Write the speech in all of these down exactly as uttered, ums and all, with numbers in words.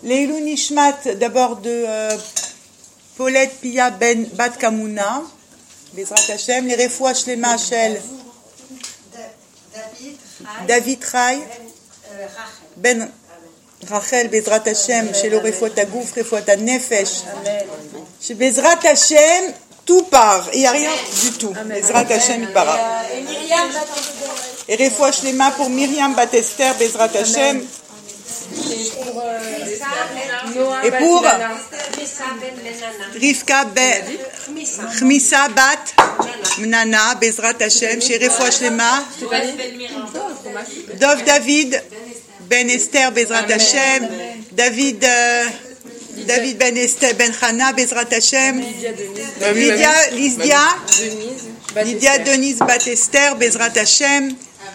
Leilou Nishmat, d'abord de euh, Paulette Pia Ben Bat Kamouna, Bezrat Hashem, les Refoua Shlema Shel David Rai, Ben Rachel, Bezrat Hashem, chez le Refoua Tagouf, Refoua Tanefesh, chez Bezrat Hashem, tout part, il n'y a rien du tout. Bezrat Hashem, il part. Et Refoua Shlema pour Myriam Batester, Bezrat Hashem. Et pour Rivka Ben Khmisa Bat Mnana Bezrat Hashem chez Refoua Shlema Dov David Ben Esther Bezrat Hashem David euh, David Ben Esther Ben Chana Bezrat Hashem Lydia Lydia Lydia Denise Bat Esther Bezrat Hashem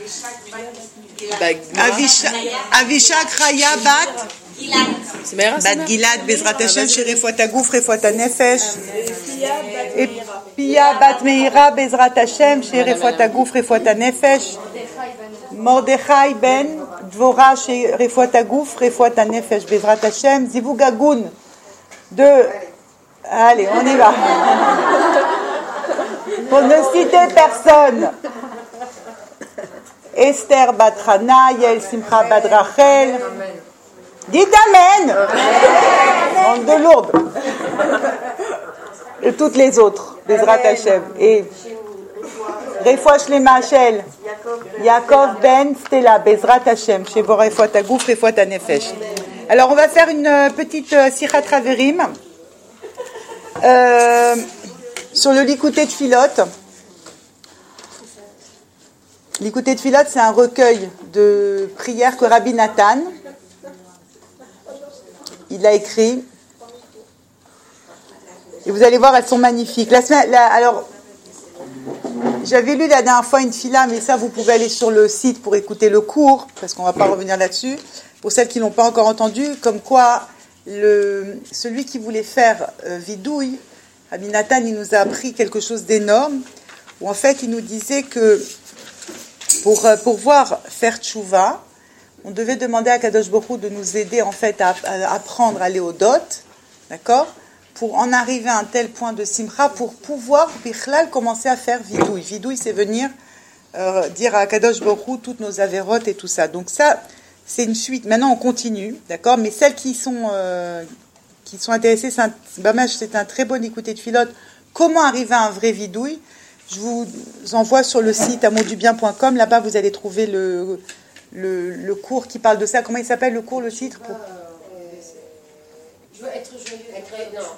Avishak Raya Bat Bat Gilad Bezrat Hashem chez Refoua Tagouf Refoua Tanefesh et Pia Bat Meira Bezrat Hashem chez Refoua Tagouf Refoua Tanefesh Mordechai Ben Dvora chez Refoua Tagouf Refoua Tanefesh Bezrat Hashem Zivou Gagoun de allez on y va pour ne citer personne Esther Bat Chana Yael Simcha Bat Rachel. Dites Amen. Bande de lourdes. Et toutes les autres, Bezrat Hashem. Et Refoua Shlema Shel Yaakov Ben Stella, Bezrat Hashem, chez Vora Refoua Tagouf, Refoua Tanefesh. Alors, on va faire une petite euh, Sichat Raverim euh, sur le Likutei Tfilot. Likutei Tfilot, c'est un recueil de prières que Rabbi Nathan il a écrit. Et vous allez voir, elles sont magnifiques. La semaine, la, alors, j'avais lu la dernière fois une fila, mais ça, vous pouvez aller sur le site pour écouter le cours, parce qu'on ne va pas revenir là-dessus. Pour celles qui ne l'ont pas encore entendu, comme quoi, le, celui qui voulait faire euh, vidouille, Rabbi Nathan, il nous a appris quelque chose d'énorme, où en fait, il nous disait que pour euh, pouvoir faire tchouva, on devait demander à Kadosh Baruch Hu de nous aider en fait à, à apprendre à aller au dot, d'accord, pour en arriver à un tel point de simcha pour pouvoir bichlal commencer à faire vidouille. Vidouille, c'est venir euh, dire à Kadosh Baruch Hu toutes nos avérotes et tout ça. Donc ça, c'est une suite. Maintenant, on continue, d'accord. Mais celles qui sont euh, qui sont intéressées, c'est un, c'est un très bon Likutei Tfilot. Comment arriver à un vrai vidouille? Je vous envoie sur le site amourdubien point com. Là-bas, vous allez trouver le Le, le cours qui parle de ça. Comment il s'appelle le cours, le titre pour... Je veux être joyeux. Être... Non.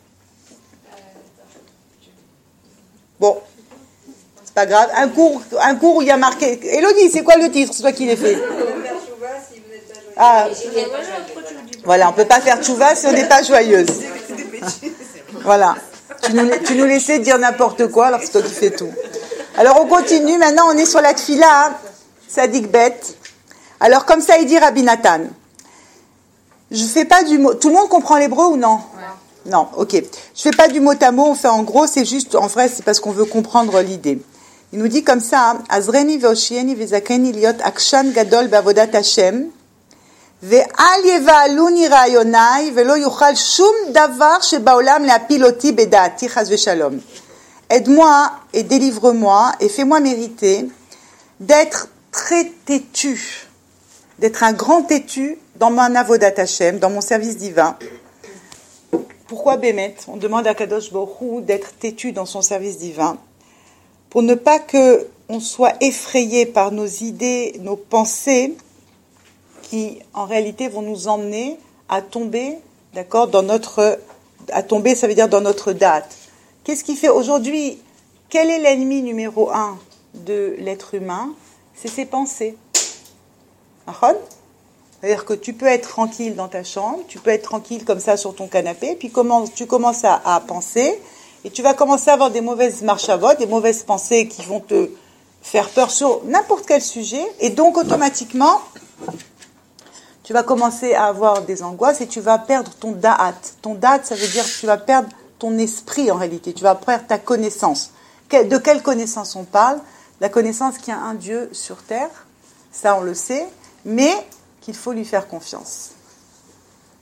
Bon, c'est pas grave. Un cours, un cours où il y a marqué... Élodie, c'est quoi le titre? C'est toi qui l'ai fait. Ah, voilà, on ne peut pas faire tchouva si on n'est pas joyeuse. Voilà. Tu nous, tu nous laissais dire n'importe quoi, alors c'est toi qui fais tout. Alors on continue. Maintenant, on est sur la tfila. Sadik Bet. Alors, comme ça, il dit Rabbi Nathan. Je fais pas du mot. Tout le monde comprend l'hébreu ou non? Ouais. Non, ok. Je fais pas du mot à mot. On fait en gros, c'est juste, en vrai, c'est parce qu'on veut comprendre l'idée. Il nous dit comme ça Azreni ve'oshieni ve'zakeni liot akshan gadol ba'avodat Hashem ve'al yeva'aluni ra'yonai ve'lo yuchal shum davar shebaolam le'apiloti beda'ati chas ve'shalom. Aide-moi et délivre-moi et fais-moi mériter d'être très têtu, d'être un grand têtu dans mon avodat Hashem, dans mon service divin. Pourquoi Bémet? On demande à Kadosh Baruch Hu d'être têtu dans son service divin, pour ne pas que on soit effrayé par nos idées, nos pensées, qui en réalité vont nous emmener à tomber, d'accord, dans notre, à tomber, ça veut dire dans notre date. Qu'est-ce qui fait aujourd'hui? Quel est l'ennemi numéro un de l'être humain? C'est ses pensées. C'est-à-dire que tu peux être tranquille dans ta chambre, tu peux être tranquille comme ça sur ton canapé, puis commence, tu commences à, à penser, et tu vas commencer à avoir des mauvaises marchavotes, des mauvaises pensées qui vont te faire peur sur n'importe quel sujet, et donc automatiquement, tu vas commencer à avoir des angoisses et tu vas perdre ton da'at. Ton da'at, ça veut dire que tu vas perdre ton esprit en réalité, tu vas perdre ta connaissance. De quelle connaissance on parle? La connaissance qu'il y a un Dieu sur terre, ça on le sait, mais qu'il faut lui faire confiance.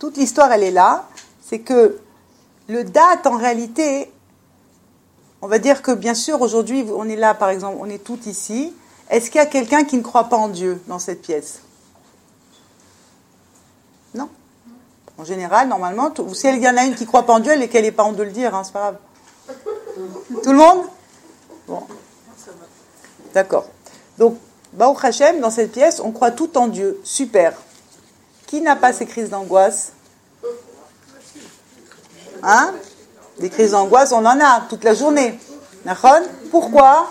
toute l'histoire, elle est là. C'est que le date, en réalité, on va dire que, bien sûr, aujourd'hui, on est là, par exemple, on est toutes ici. Est-ce qu'il y a quelqu'un qui ne croit pas en Dieu dans cette pièce? Non. En général, normalement, tout, si il y en a une qui ne croit pas en Dieu, elle n'est pas honte de le dire, hein, c'est pas grave. Tout le monde? Bon. D'accord. Donc, Baruch Hashem, dans cette pièce, on croit tout en Dieu. Super. Qui n'a pas ces crises d'angoisse? Hein? Des crises d'angoisse, on en a toute la journée. D'accord? Pourquoi?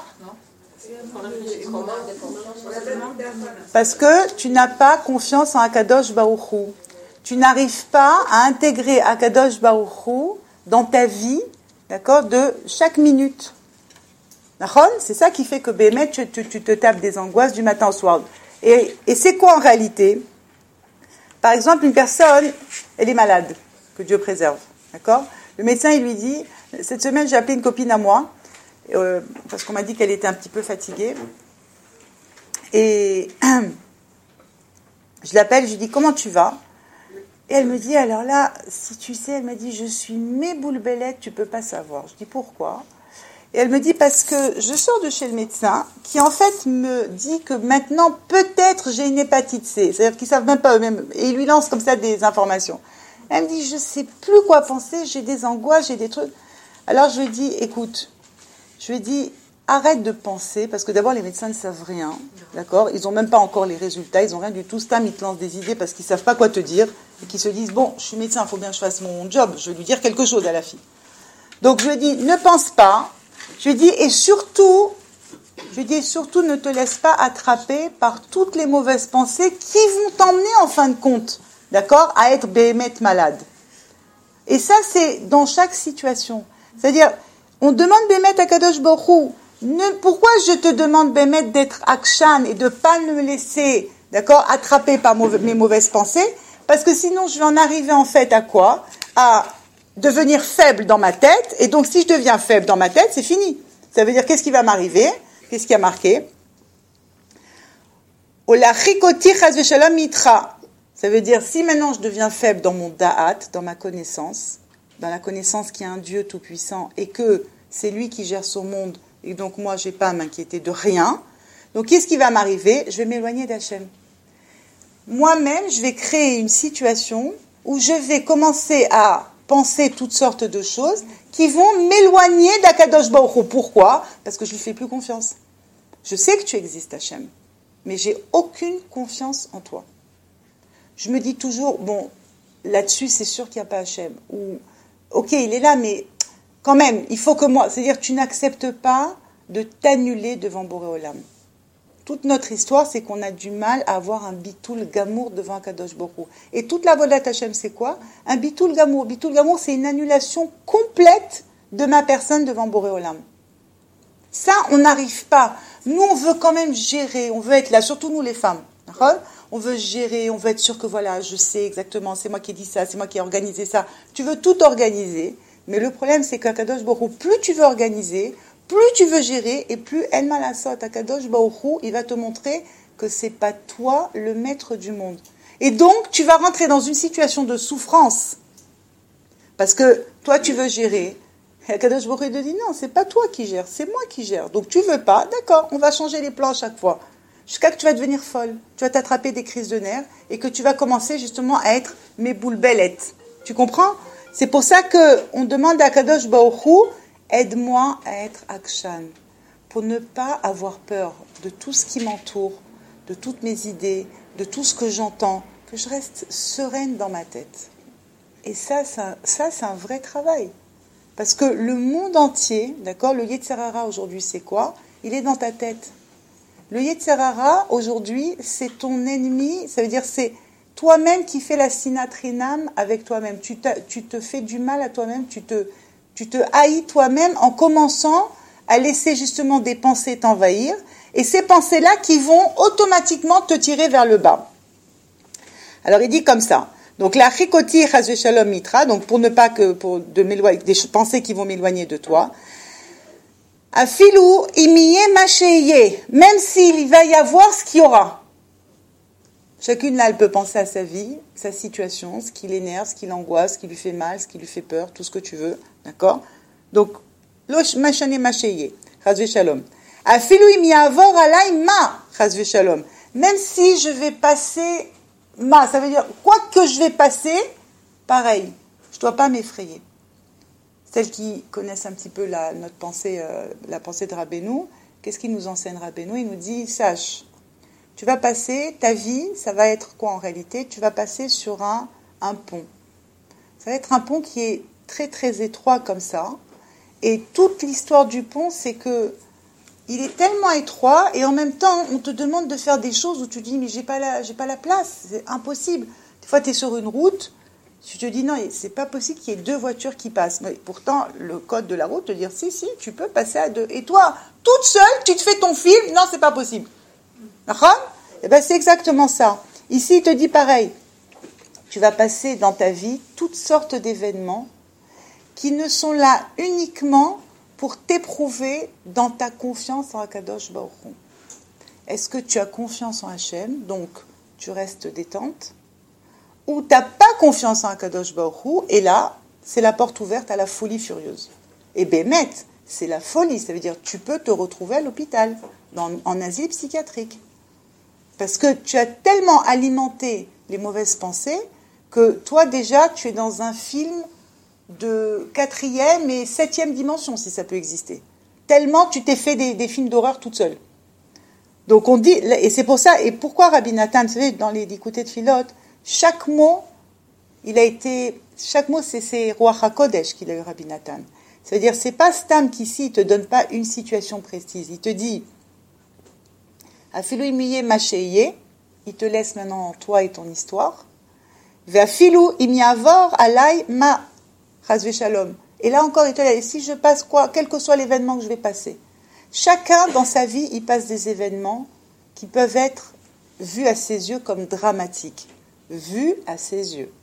Parce que tu n'as pas confiance en Akadosh Baruch Hu. Tu n'arrives pas à intégrer Akadosh Baruch Hu dans ta vie, d'accord, de chaque minute. D'accord? C'est ça qui fait que Bémet, tu, tu, tu te tapes des angoisses du matin au soir. Et, et c'est quoi en réalité? Par exemple, une personne, elle est malade, que Dieu préserve. D'accord? Le médecin, il lui dit, cette semaine, j'ai appelé une copine à moi, euh, parce qu'on m'a dit qu'elle était un petit peu fatiguée. Et je l'appelle, je lui dis, comment tu vas? Et elle me dit, alors là, si tu sais, elle m'a dit, je suis méboulbellette, tu peux pas savoir. Je dis, pourquoi? Et elle me dit, parce que je sors de chez le médecin, qui en fait me dit que maintenant, peut-être j'ai une hépatite C. C'est-à-dire qu'ils savent même pas eux-mêmes. Et ils lui lancent comme ça des informations. Elle me dit, je sais plus quoi penser, j'ai des angoisses, j'ai des trucs. Alors je lui dis, écoute, je lui dis, arrête de penser, parce que d'abord les médecins ne savent rien, d'accord? Ils n'ont même pas encore les résultats, ils n'ont rien du tout. Stam, ils te lancent des idées parce qu'ils ne savent pas quoi te dire, et qu'ils se disent, bon, je suis médecin, il faut bien que je fasse mon job, je vais lui dire quelque chose à la fille. Donc je lui dis, ne pense pas, je lui dis, et surtout, je lui dis, surtout ne te laisse pas attraper par toutes les mauvaises pensées qui vont t'emmener en fin de compte, d'accord, à être béhémeth malade. Et ça, c'est dans chaque situation. C'est-à-dire, on demande béhémeth à Kadosh Baruch Hu. Ne, pourquoi je te demande, Bémet, d'être akshan et de ne pas me laisser, d'accord, attraper par mauvais, mes mauvaises pensées? Parce que sinon, je vais en arriver en fait à quoi? À devenir faible dans ma tête. Et donc, si je deviens faible dans ma tête, c'est fini. Ça veut dire, qu'est-ce qui va m'arriver? Qu'est-ce qui a marqué? Ola chikoti chas v'shalom mitra. Ça veut dire, si maintenant je deviens faible dans mon da'at, dans ma connaissance, dans la connaissance qu'il y a un Dieu tout-puissant et que c'est lui qui gère son monde, et donc moi, je n'ai pas à m'inquiéter de rien. Donc, qu'est-ce qui va m'arriver? Je vais m'éloigner d'Hachem. Moi-même, je vais créer une situation où je vais commencer à penser toutes sortes de choses qui vont m'éloigner d'Akadosh Baruch Hu. Pourquoi? Parce que je ne lui fais plus confiance. Je sais que tu existes, Hachem, mais j'ai aucune confiance en toi. Je me dis toujours, bon, là-dessus, c'est sûr qu'il n'y a pas Hachem. Ou, ok, il est là, mais... quand même, il faut que moi... C'est-à-dire que tu n'acceptes pas de t'annuler devant Boré Olam. Toute notre histoire, c'est qu'on a du mal à avoir un bitoul gamour devant Kadosh Baruch Hu. Et toute la vodat Hashem, c'est quoi? Un bitoul gamour. Bitoul gamour, c'est une annulation complète de ma personne devant Boré Olam. Ça, on n'arrive pas. Nous, on veut quand même gérer, on veut être là, surtout nous les femmes. D'accord? On veut gérer, on veut être sûr que voilà, je sais exactement, c'est moi qui ai dit ça, c'est moi qui ai organisé ça. Tu veux tout organiser. Mais le problème, c'est qu'à Kadosh Baruch Hu, plus tu veux organiser, plus tu veux gérer, et plus El Malasot, à Kadosh Baruch Hu, il va te montrer que c'est pas toi le maître du monde. Et donc, tu vas rentrer dans une situation de souffrance. Parce que toi, tu veux gérer. Et Kadosh Baruch Hu te dit, non, c'est pas toi qui gères, c'est moi qui gère. Donc, tu veux pas, d'accord, on va changer les plans à chaque fois. Jusqu'à que tu vas devenir folle. Tu vas t'attraper des crises de nerfs, et que tu vas commencer justement à être mes boules bellettes. Tu comprends? C'est pour ça qu'on demande à Kadosh Baruch Hu, aide-moi à être akshan, pour ne pas avoir peur de tout ce qui m'entoure, de toutes mes idées, de tout ce que j'entends, que je reste sereine dans ma tête. Et ça, ça, ça c'est un vrai travail. Parce que le monde entier, d'accord, le Yetzer Hara aujourd'hui, c'est quoi? Il est dans ta tête. Le Yetzer Hara, aujourd'hui, c'est ton ennemi, ça veut dire c'est toi-même qui fais la sinatrinam avec toi-même. Tu, tu te fais du mal à toi-même, tu te, tu te haïs toi-même en commençant à laisser justement des pensées t'envahir. Et ces pensées-là qui vont automatiquement te tirer vers le bas. Alors il dit comme ça. Donc la chikoti chas v'shalom mitra, donc pour ne pas que, pour de m'éloigner, des pensées qui vont m'éloigner de toi. Afilou imiye masheye, même s'il va y avoir ce qu'il y aura. Chacune là, elle peut penser à sa vie, sa situation, ce qui l'énerve, ce qui l'angoisse, ce qui lui fait mal, ce qui lui fait peur, tout ce que tu veux, d'accord? Donc, lo machane macheye, chas shalom. Afilu im yavor alay ma, chas shalom. Même si je vais passer ma, ça veut dire quoi que je vais passer, pareil, je dois pas m'effrayer. Celles qui connaissent un petit peu la, notre pensée, euh, la pensée de Rabbeinu, qu'est-ce qu'il nous enseigne Rabbeinu? Il nous dit, sache, tu vas passer, ta vie, ça va être quoi en réalité? Tu vas passer sur un, un pont. Ça va être un pont qui est très très étroit comme ça. Et toute l'histoire du pont, c'est que il est tellement étroit et en même temps, on te demande de faire des choses où tu dis, mais j'ai pas la, j'ai pas la place, c'est impossible. Des fois, tu es sur une route, tu te dis, non, c'est pas possible qu'il y ait deux voitures qui passent. Mais pourtant, le code de la route te dit, si, si, tu peux passer à deux. Et toi, toute seule, tu te fais ton film, non, c'est pas possible. Eh ben, c'est exactement ça. Ici, il te dit pareil. Tu vas passer dans ta vie toutes sortes d'événements qui ne sont là uniquement pour t'éprouver dans ta confiance en Akadosh Baruch Hu. Est-ce que tu as confiance en Hachem, donc tu restes détente, ou tu n'as pas confiance en Akadosh Baruch Hu, et là, c'est la porte ouverte à la folie furieuse. Et Bémet, c'est la folie, ça veut dire tu peux te retrouver à l'hôpital, dans, en asile psychiatrique. Parce que tu as tellement alimenté les mauvaises pensées que toi déjà tu es dans un film de quatrième et septième dimension, si ça peut exister. Tellement tu t'es fait des, des films d'horreur toute seule. Donc on dit, et c'est pour ça, et pourquoi Rabbi Nathan, vous savez, dans les Likutei Tfilot, chaque mot, il a été, chaque mot c'est, c'est Ruach HaKodesh qu'il a eu Rabbi Nathan. Ça veut dire, c'est pas Stam qui ici, il te donne pas une situation précise. Il te dit, Afilu imiye macheye, il te laisse maintenant toi et ton histoire. Ve'afilu imiyavor alay ma, chas v'shalom. Et là encore, il te laisse, si je passe quoi, quel que soit l'événement que je vais passer. Chacun dans sa vie, il passe des événements qui peuvent être vus à ses yeux comme dramatiques. Vus à ses yeux.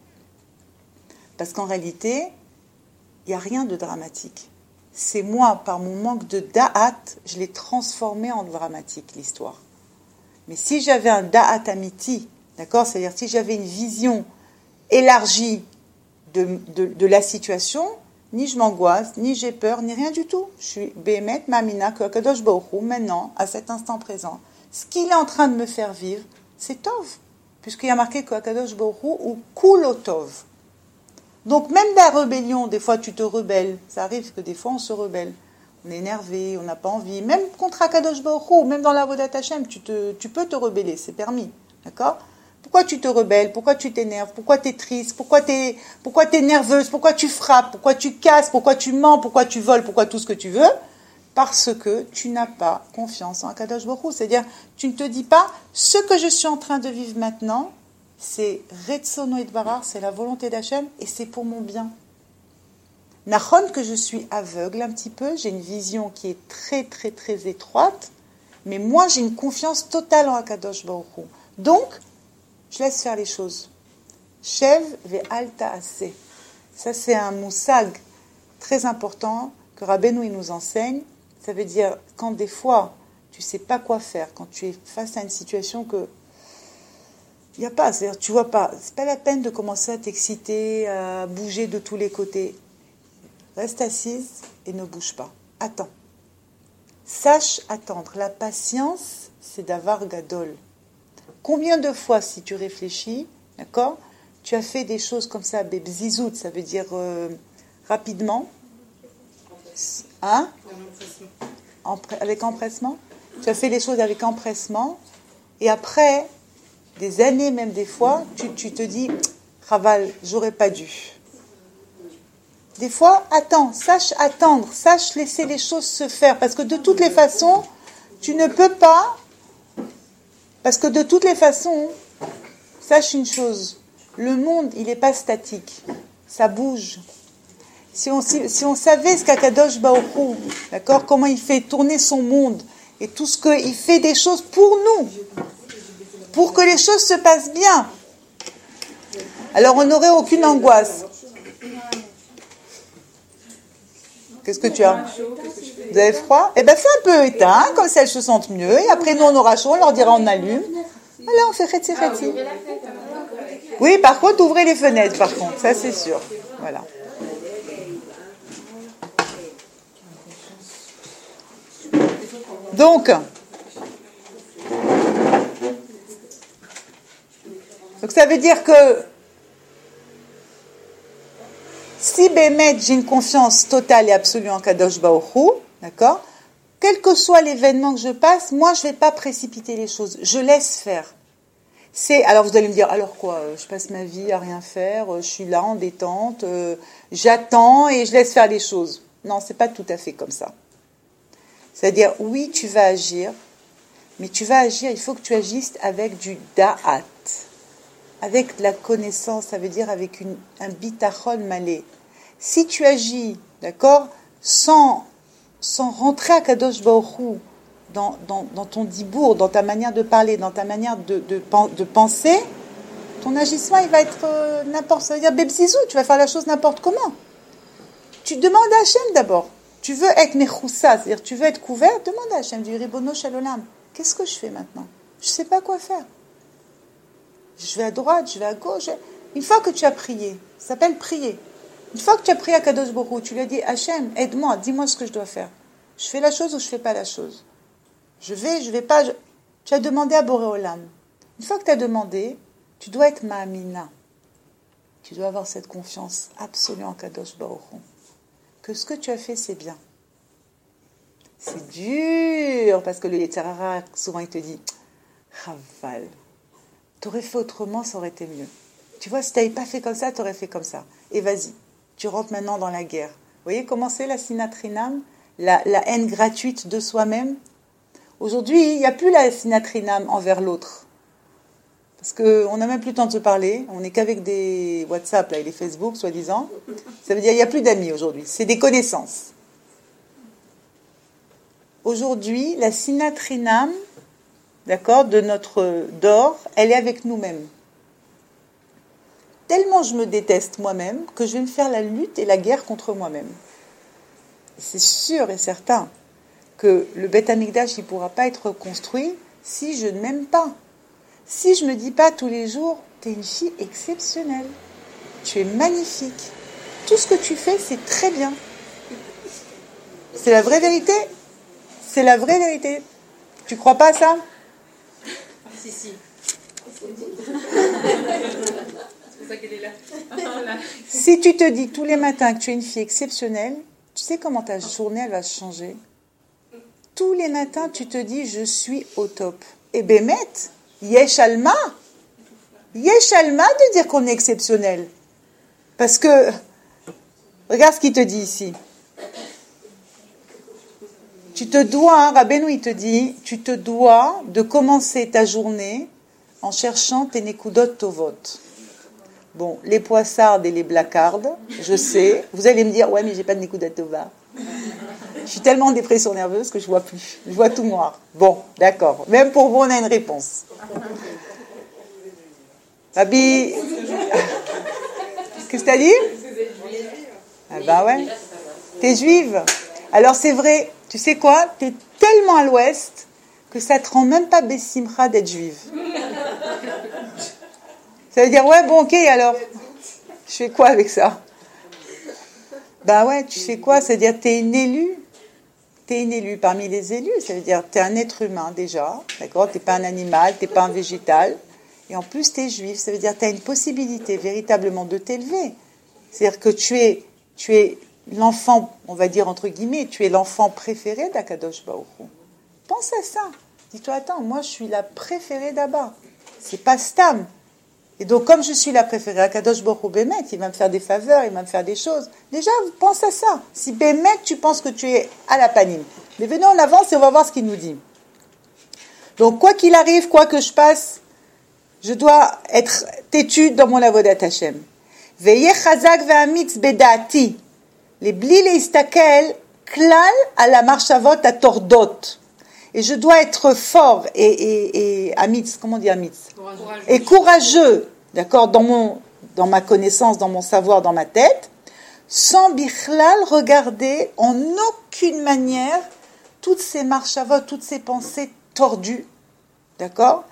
Parce qu'en réalité, il n'y a rien de dramatique. C'est moi, par mon manque de da'at, je l'ai transformé en dramatique, l'histoire. Mais si j'avais un da'at amiti, d'accord, c'est-à-dire si j'avais une vision élargie de, de, de la situation, ni je m'angoisse, ni j'ai peur, ni rien du tout. Je suis Bémet, Mamina, que Akadosh Baruch Hu, maintenant, à cet instant présent, ce qu'il est en train de me faire vivre, c'est Tov. Puisqu'il y a marqué que Akadosh Baruch Hu ou Kulo Tov. Donc même la rébellion, des fois tu te rebelles. Ça arrive que des fois on se rebelle. On est énervé, on n'a pas envie. Même contre Akadosh Baruch Hu, même dans la Avodat Hashem, tu, te, tu peux te rebeller, c'est permis. D'accord ? Pourquoi tu te rebelles ? Pourquoi tu t'énerves ? Pourquoi tu es triste ? Pourquoi tu es pourquoi tu es nerveuse ? Pourquoi tu frappes ? Pourquoi tu casses ? Pourquoi tu mens ? Pourquoi tu voles ? Pourquoi tout ce que tu veux ? Parce que tu n'as pas confiance en Akadosh Baruch Hu. C'est-à-dire, tu ne te dis pas, ce que je suis en train de vivre maintenant, c'est Retzono Yitbarach, c'est la volonté d'Hachem, et c'est pour mon bien. Nachon, que je suis aveugle un petit peu, j'ai une vision qui est très très très étroite, mais moi j'ai une confiance totale en Akadosh Baruch Hu. Donc, je laisse faire les choses. Shev ve'al ta'aseh. Ça c'est un moussag très important que Rabbeinu il nous enseigne. Ça veut dire, quand des fois, tu ne sais pas quoi faire, quand tu es face à une situation que il n'y a pas, c'est-à-dire tu vois pas, c'est pas la peine de commencer à t'exciter, à bouger de tous les côtés. Reste assise et ne bouge pas. Attends. Sache attendre. La patience, c'est d'avar gadol. Combien de fois, si tu réfléchis, d'accord, tu as fait des choses comme ça, bebzizout, ça veut dire euh, rapidement, hein, Empre- avec empressement. Tu as fait les choses avec empressement, et après des années même des fois, tu, tu te dis, Raval, j'aurais pas dû. Des fois, attends, sache attendre, sache laisser les choses se faire, parce que de toutes les façons, tu ne peux pas, parce que de toutes les façons, sache une chose, le monde, il n'est pas statique, ça bouge. Si on, si, si on savait ce qu'Akadosh Baruch Hu, d'accord, comment il fait tourner son monde, et tout ce qu'il fait des choses pour nous, pour que les choses se passent bien. Alors on n'aurait aucune angoisse. Qu'est-ce que tu as ? Vous avez froid ? Eh bien fais un peu éteint, comme ça elles se sentent mieux. Et après nous on aura chaud, on leur dira on allume. Voilà, on fait Chetzi Chetzi. Oui, par contre, ouvrez les fenêtres, par contre, ça c'est sûr. Voilà. Donc, donc ça veut dire que si Bémet, j'ai une confiance totale et absolue en Kadosh Baruch Hu, d'accord, quel que soit l'événement que je passe, moi je ne vais pas précipiter les choses, je laisse faire. C'est, alors vous allez me dire, alors quoi, je passe ma vie à rien faire, je suis là en détente, euh, j'attends et je laisse faire les choses. Non, c'est pas tout à fait comme ça. C'est-à-dire, oui, tu vas agir, mais tu vas agir, il faut que tu agisses avec du da'at, avec de la connaissance, ça veut dire avec une, un bitachon malé. Si tu agis, d'accord, sans, sans rentrer à Kadosh Baruch Hu, dans, dans, dans ton dibour, dans ta manière de parler, dans ta manière de, de, de penser, ton agissement, il va être euh, n'importe, ça veut dire bebzizou, tu vas faire la chose n'importe comment. Tu demandes à Hachem d'abord. Tu veux être mechoussa, c'est-à-dire tu veux être couvert, demande à Hachem, du ribono shalolam. Qu'est-ce que je fais maintenant? Je ne sais pas quoi faire. Je vais à droite, je vais à gauche. Une fois que tu as prié, ça s'appelle prier. Une fois que tu as prié à Kadosh Baruch Hu, tu lui as dit, Hachem, aide-moi, dis-moi ce que je dois faire. Je fais la chose ou je ne fais pas la chose? Je vais, je ne vais pas. Je... Tu as demandé à Boré Olam. Une fois que tu as demandé, tu dois être ma'amina. Tu dois avoir cette confiance absolue en Kadosh Baruch Hu. Que ce que tu as fait, c'est bien. C'est dur, parce que le Yetzer Hara, souvent, il te dit, Chaval, t'aurais fait autrement, ça aurait été mieux. Tu vois, si tu n'avais pas fait comme ça, tu aurais fait comme ça. Et vas-y, tu rentres maintenant dans la guerre. Vous voyez comment c'est la sinatrinam, la, la haine gratuite de soi-même? Aujourd'hui, il n'y a plus la sinatrinam envers l'autre. Parce qu'on n'a même plus le temps de se parler. On n'est qu'avec des WhatsApp là, et les Facebook, soi-disant. Ça veut dire qu'il n'y a plus d'amis aujourd'hui. C'est des connaissances. Aujourd'hui, la sinatrinam, d'accord, de notre d'or, elle est avec nous-mêmes. Tellement je me déteste moi-même que je vais me faire la lutte et la guerre contre moi-même. C'est sûr et certain que le Beth Amikdash ne pourra pas être construit si je ne m'aime pas. Si je ne me dis pas tous les jours, tu es une fille exceptionnelle, tu es magnifique, tout ce que tu fais, c'est très bien. C'est la vraie vérité. C'est la vraie vérité. Tu crois pas à ça? Si, si. C'est pour ça qu'elle est là. Si tu te dis tous les matins que tu es une fille exceptionnelle, tu sais comment ta journée elle va changer? Tous les matins, tu te dis, je suis au top. Et Bémet, Yesh Alma, Yesh Alma de dire qu'on est exceptionnel. Parce que, regarde ce qu'il te dit ici. Tu te dois, hein, Rabbeinu il te dit, tu te dois de commencer ta journée en cherchant tes nekudot tovot. Bon, les poissardes et les blacardes, je sais. Vous allez me dire, ouais, mais j'ai pas de nekudot tova. Je suis tellement en dépression nerveuse que je vois plus. Je vois tout noir. Bon, d'accord. Même pour vous, on a une réponse. Rabbi, qu'est-ce que t'as dit? Ah bah ouais. T'es juive. Alors c'est vrai. Tu sais quoi? T'es tellement à l'ouest que ça te rend même pas bessimcha d'être juive. Ça veut dire, ouais, bon, ok, alors, je fais quoi avec ça? Ben ouais, tu fais quoi? Ça veut dire, t'es une élue. T'es une élue parmi les élus. Ça veut dire, t'es un être humain déjà, d'accord? T'es pas un animal, t'es pas un végétal. Et en plus, t'es juif. Ça veut dire, t'as une possibilité véritablement de t'élever. C'est-à-dire que tu es, tu es l'enfant, on va dire entre guillemets, tu es l'enfant préféré d'Akadosh Baruch Hu. Pense à ça. Dis-toi, attends, moi je suis la préférée d'Abba. C'est pas Stam. Et donc, comme je suis la préférée, Akadosh Baruch Hu Bémet, il va me faire des faveurs, il va me faire des choses. Déjà, pense à ça. Si Bémet, tu penses que tu es à la panime. Mais venons en avance et on va voir ce qu'il nous dit. Donc, quoi qu'il arrive, quoi que je passe, je dois être têtu dans mon avodat Hashem. Veillez chazak ve'amitz bedati. Les bli leistakel klal à la marchavot à tordot. Et je dois être fort et, et, et amitz, comment on dit amitz? Courageux. Et courageux, d'accord, dans, mon, dans ma connaissance, dans mon savoir, dans ma tête, sans bichlal regarder en aucune manière toutes ces marchavot, toutes ces pensées tordues, d'accord,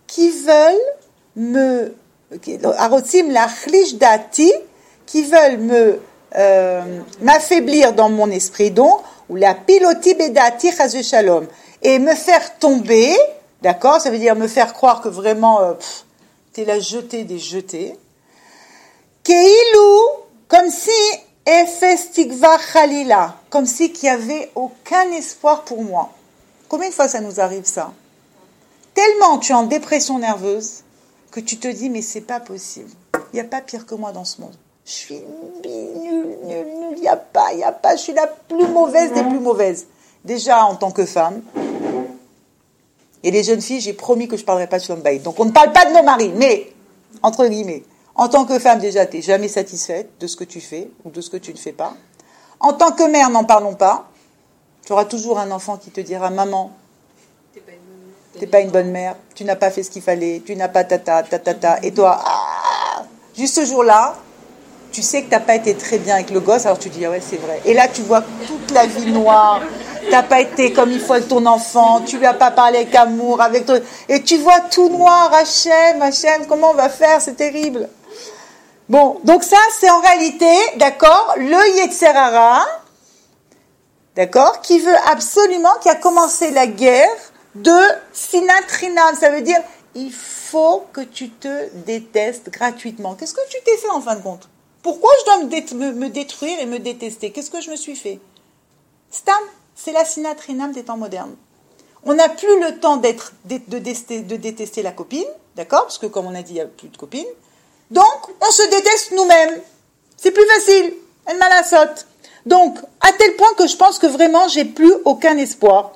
qui veulent me, Arotzim lachlish dati, qui veulent me euh, m'affaiblir dans mon esprit, donc ou la piloti bedati chas shalom, et me faire tomber, d'accord, ça veut dire me faire croire que vraiment euh, pff, t'es la jetée des jetés, keilou, comme si efes tikva chalila, comme si qu'il y avait aucun espoir pour moi. Combien de fois ça nous arrive ça? Tellement tu es en dépression nerveuse que tu te dis mais c'est pas possible. Il n'y a pas pire que moi dans ce monde. Je suis nulle, nulle, nulle. Il n'y a pas, il n'y a pas. Je suis la plus mauvaise des plus mauvaises. Déjà en tant que femme. Et les jeunes filles, j'ai promis que je ne parlerai pas de Shalom Bayit. Donc on ne parle pas de nos maris, mais entre guillemets. En tant que femme, déjà, tu n'es jamais satisfaite de ce que tu fais ou de ce que tu ne fais pas. En tant que mère, n'en parlons pas. Tu auras toujours un enfant qui te dira « Maman, tu n'es pas une bonne mère, tu n'as pas fait ce qu'il fallait, tu n'as pas tata, tata, tata. » Et toi, ah, juste ce jour-là, tu sais que tu n'as pas été très bien avec le gosse, alors tu dis « Ah ouais, c'est vrai. » Et là, tu vois toute la vie noire. Tu n'as pas été comme il faut avec ton enfant, tu lui as pas parlé avec amour, avec ton... Et tu vois tout noir, Hachem, Hachem, comment on va faire, c'est terrible. Bon, donc ça, c'est en réalité, d'accord, le Yetzer Hara, d'accord, qui veut absolument, qui a commencé la guerre de Sinat Chinam. Ça veut dire, il faut que tu te détestes gratuitement. Qu'est-ce que tu t'es fait en fin de compte? Pourquoi je dois me, dé- me, me détruire et me détester? Qu'est-ce que je me suis fait? Stam, c'est la Sinat Chinam des temps modernes. On n'a plus le temps d'être, de, de, de, de détester la copine, d'accord, parce que comme on a dit, il n'y a plus de copine. Donc, on se déteste nous-mêmes. C'est plus facile. Elle m'a la saute. Donc, à tel point que je pense que vraiment, j'ai plus aucun espoir.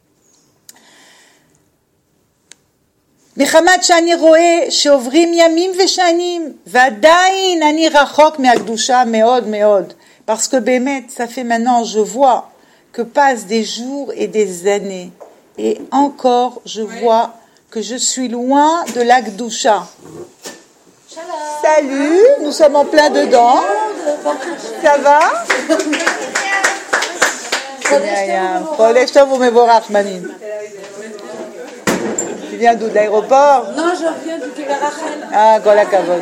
מחמת שאני רואה שעוברים ימים ושנים, ועדיין אני רחוק מהקדושה מאוד מאוד. Parce que באמת, ça fait maintenant, je vois que passent des jours et des années. Et encore, je vois que je suis loin de la Kedusha. Salut, nous sommes en plein dedans. Ça va? Chodesh Tov u'mevorach, Manin. Tu viens d'où? De l'aéroport? Non, je viens du Kéla Rachel. Ah, Kol HaKavod.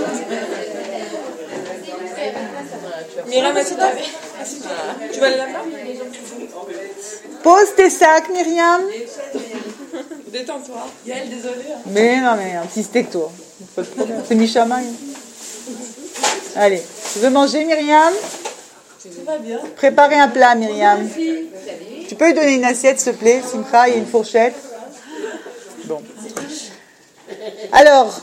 Myriam, assieds-toi. Tu vas aller là-bas? Pose tes sacs, Myriam. Détends-toi. Yael, désolée. Mais non, mais un petit steak, toi. Pas de problème. C'est Mishama. Allez, tu veux manger, Myriam? Tout va bien. Préparez un plat, Myriam. Tu peux lui donner une assiette, s'il te plaît, Simcha, il y a une fourchette. Bon. Alors.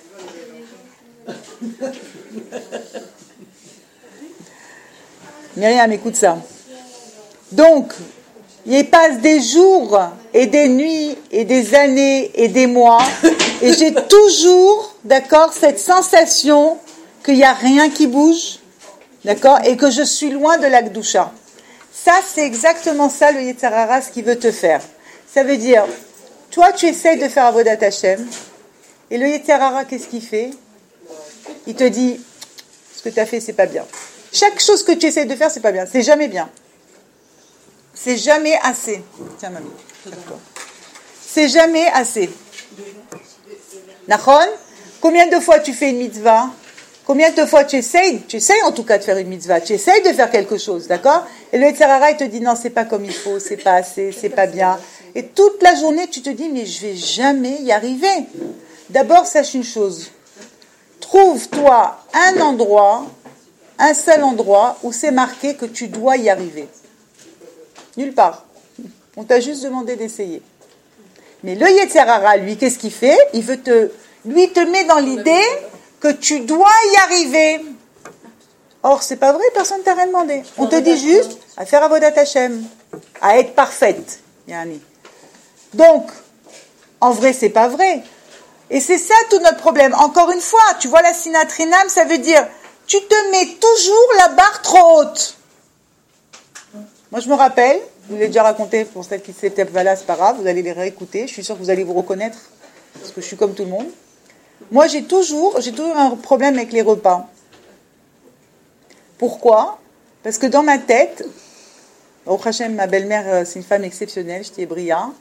Myriam, écoute ça. Donc, il passe des jours et des nuits et des années et des mois et j'ai toujours, d'accord, cette sensation qu'il n'y a rien qui bouge, d'accord, et que je suis loin de la Kedusha. Ça, c'est exactement ça le Yetzer Hara, ce qu'il veut te faire. Ça veut dire, toi, tu essayes de faire Avodat Hashem et le Yetzer Hara, qu'est-ce qu'il fait? Il te dit, ce que tu as fait, c'est pas bien. Chaque chose que tu essayes de faire, c'est pas bien. C'est jamais bien. C'est jamais assez. Tiens, mamie, toi. C'est jamais assez. Nachon? Combien de fois tu fais une mitzvah? Combien de fois tu essayes? Tu essayes en tout cas de faire une mitzvah. Tu essayes de faire quelque chose, d'accord? Et le Yetzer Hara, il te dit non, c'est pas comme il faut, c'est pas assez, c'est pas bien. Et toute la journée, tu te dis mais je vais jamais y arriver. D'abord, sache une chose. Trouve-toi un endroit, un seul endroit où c'est marqué que tu dois y arriver. Nulle part. On t'a juste demandé d'essayer. Mais le Yetzer Hara, lui, qu'est-ce qu'il fait? Il veut te, lui, te met dans l'idée que tu dois y arriver. Or, c'est pas vrai, personne ne t'a rien demandé. On te dit juste à faire Avodat Hashem, à être parfaite. Yani. Donc, en vrai, c'est pas vrai. Et c'est ça tout notre problème. Encore une fois, tu vois la Sinat Chinam, ça veut dire, tu te mets toujours la barre trop haute. Moi, je me rappelle, je vous l'ai déjà raconté pour celles qui s'étaient pas là, c'est pas grave, vous allez les réécouter, je suis sûre que vous allez vous reconnaître, parce que je suis comme tout le monde. Moi, j'ai toujours, j'ai toujours un problème avec les repas. Pourquoi? Parce que dans ma tête, au Hachem, ma belle-mère, c'est une femme exceptionnelle, j'étais Bria,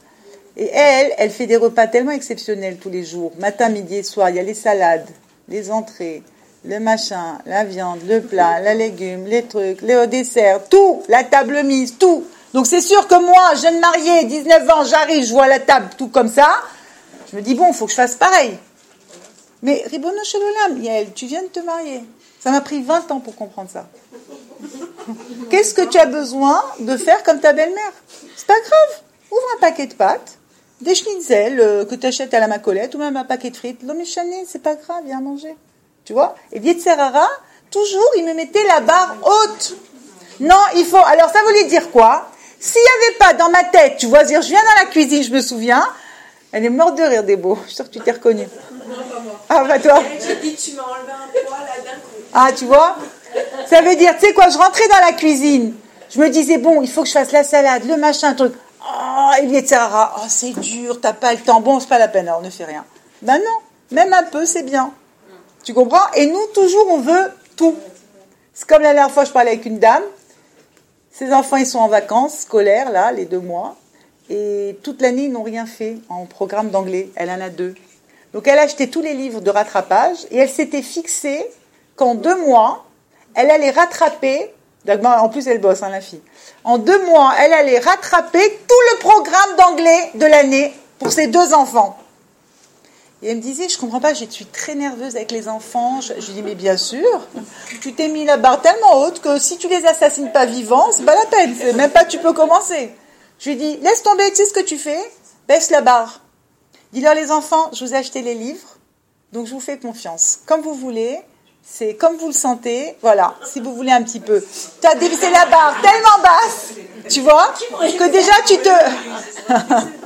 Et elle, elle fait des repas tellement exceptionnels tous les jours. Matin, midi et soir, il y a les salades, les entrées, le machin, la viande, le plat, la légume, les trucs, les desserts, tout, la table mise, tout. Donc c'est sûr que moi, jeune mariée, dix-neuf ans, j'arrive, je vois la table tout comme ça. Je me dis, bon, il faut que je fasse pareil. Mais Ribono Shel Olam, Yael, tu viens de te marier. Ça m'a pris vingt ans pour comprendre ça. Qu'est-ce que tu as besoin de faire comme ta belle-mère? C'est pas grave. Ouvre un paquet de pâtes, des schnitzels euh, que tu achètes à la Macolette, ou même un paquet de frites. L'homme est chané, c'est pas grave, viens manger. Tu vois? Et Yetzer Hara, toujours, il me mettait la barre haute. Non, il faut... Alors, ça voulait dire quoi? S'il n'y avait pas dans ma tête, tu vois, dire, je viens dans la cuisine, je me souviens, elle est morte de rire, Débo. Je suis sûre que tu t'es reconnue. Non, pas moi. Ah, bah toi. J'ai dit, tu m'as enlevé un poids là d'un coup. Ah, tu vois? Ça veut dire, tu sais quoi, je rentrais dans la cuisine, je me disais, bon, il faut que je fasse la salade, le machin, le truc. Oh, il y a oh, c'est dur, t'as pas le temps, bon, c'est pas la peine, alors on ne fait rien. Ben non, même un peu, c'est bien. Tu comprends? Et nous, toujours, on veut tout. C'est comme la dernière fois, je parlais avec une dame, ses enfants, ils sont en vacances scolaires, là, les deux mois, et toute l'année, ils n'ont rien fait en programme d'anglais. Elle en a deux. Donc, elle a acheté tous les livres de rattrapage, et elle s'était fixée qu'en deux mois, elle allait rattraper, en plus elle bosse, hein, la fille, en deux mois, elle allait rattraper tout le programme d'anglais de l'année pour ses deux enfants. Et elle me disait, je comprends pas, je suis très nerveuse avec les enfants. Je, je lui dis, mais bien sûr, tu t'es mis la barre tellement haute que si tu les assassines pas vivants, c'est pas la peine, c'est même pas tu peux commencer. Je lui dis, laisse tomber, tu sais ce que tu fais? Baisse la barre. Dis-leur, les enfants, je vous ai acheté les livres, donc je vous fais confiance. Comme vous voulez, c'est comme vous le sentez, voilà, si vous voulez un petit peu. Tu as dévissé la barre tellement basse, tu vois, que déjà tu te...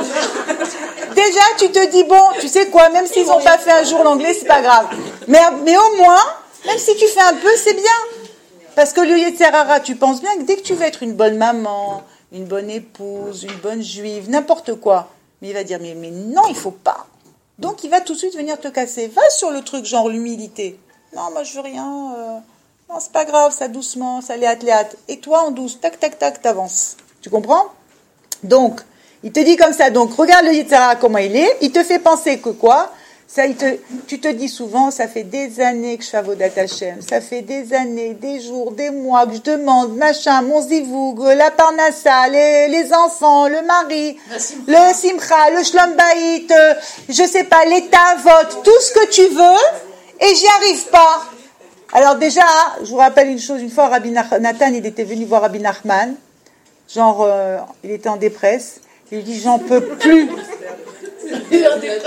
déjà tu te dis, bon, tu sais quoi, même s'ils n'ont pas fait un jour l'anglais, c'est pas grave. Mais, mais au moins, même si tu fais un peu, c'est bien. Parce que le Yetzer Hara, tu penses bien que dès que tu veux être une bonne maman, une bonne épouse, une bonne juive, n'importe quoi, mais il va dire, mais, mais non, il faut pas. Donc il va tout de suite venir te casser. Va sur le truc genre l'humilité. Non, moi je veux rien. Euh... Non, c'est pas grave, ça doucement, ça léate, léate. Et toi en douce, tac, tac, tac, t'avances. Tu comprends? Donc, il te dit comme ça. Donc, regarde le Yetzer Hara comment il est. Il te fait penser que quoi? Ça, il te, tu te dis souvent, ça fait des années que je fais Avodat Hashem. Ça fait des années, des jours, des mois que je demande, machin, mon zivoug, la parnassa, les, les enfants, le mari, le simcha, le shlom bayit, euh, je sais pas, l'état, vote, tout ce que tu veux, et j'y arrive pas. Alors déjà, je vous rappelle une chose, une fois, Rabbi Nathan, il était venu voir Rabbi Nachman, genre, euh, il était en dépresse, il lui dit, j'en peux plus. Et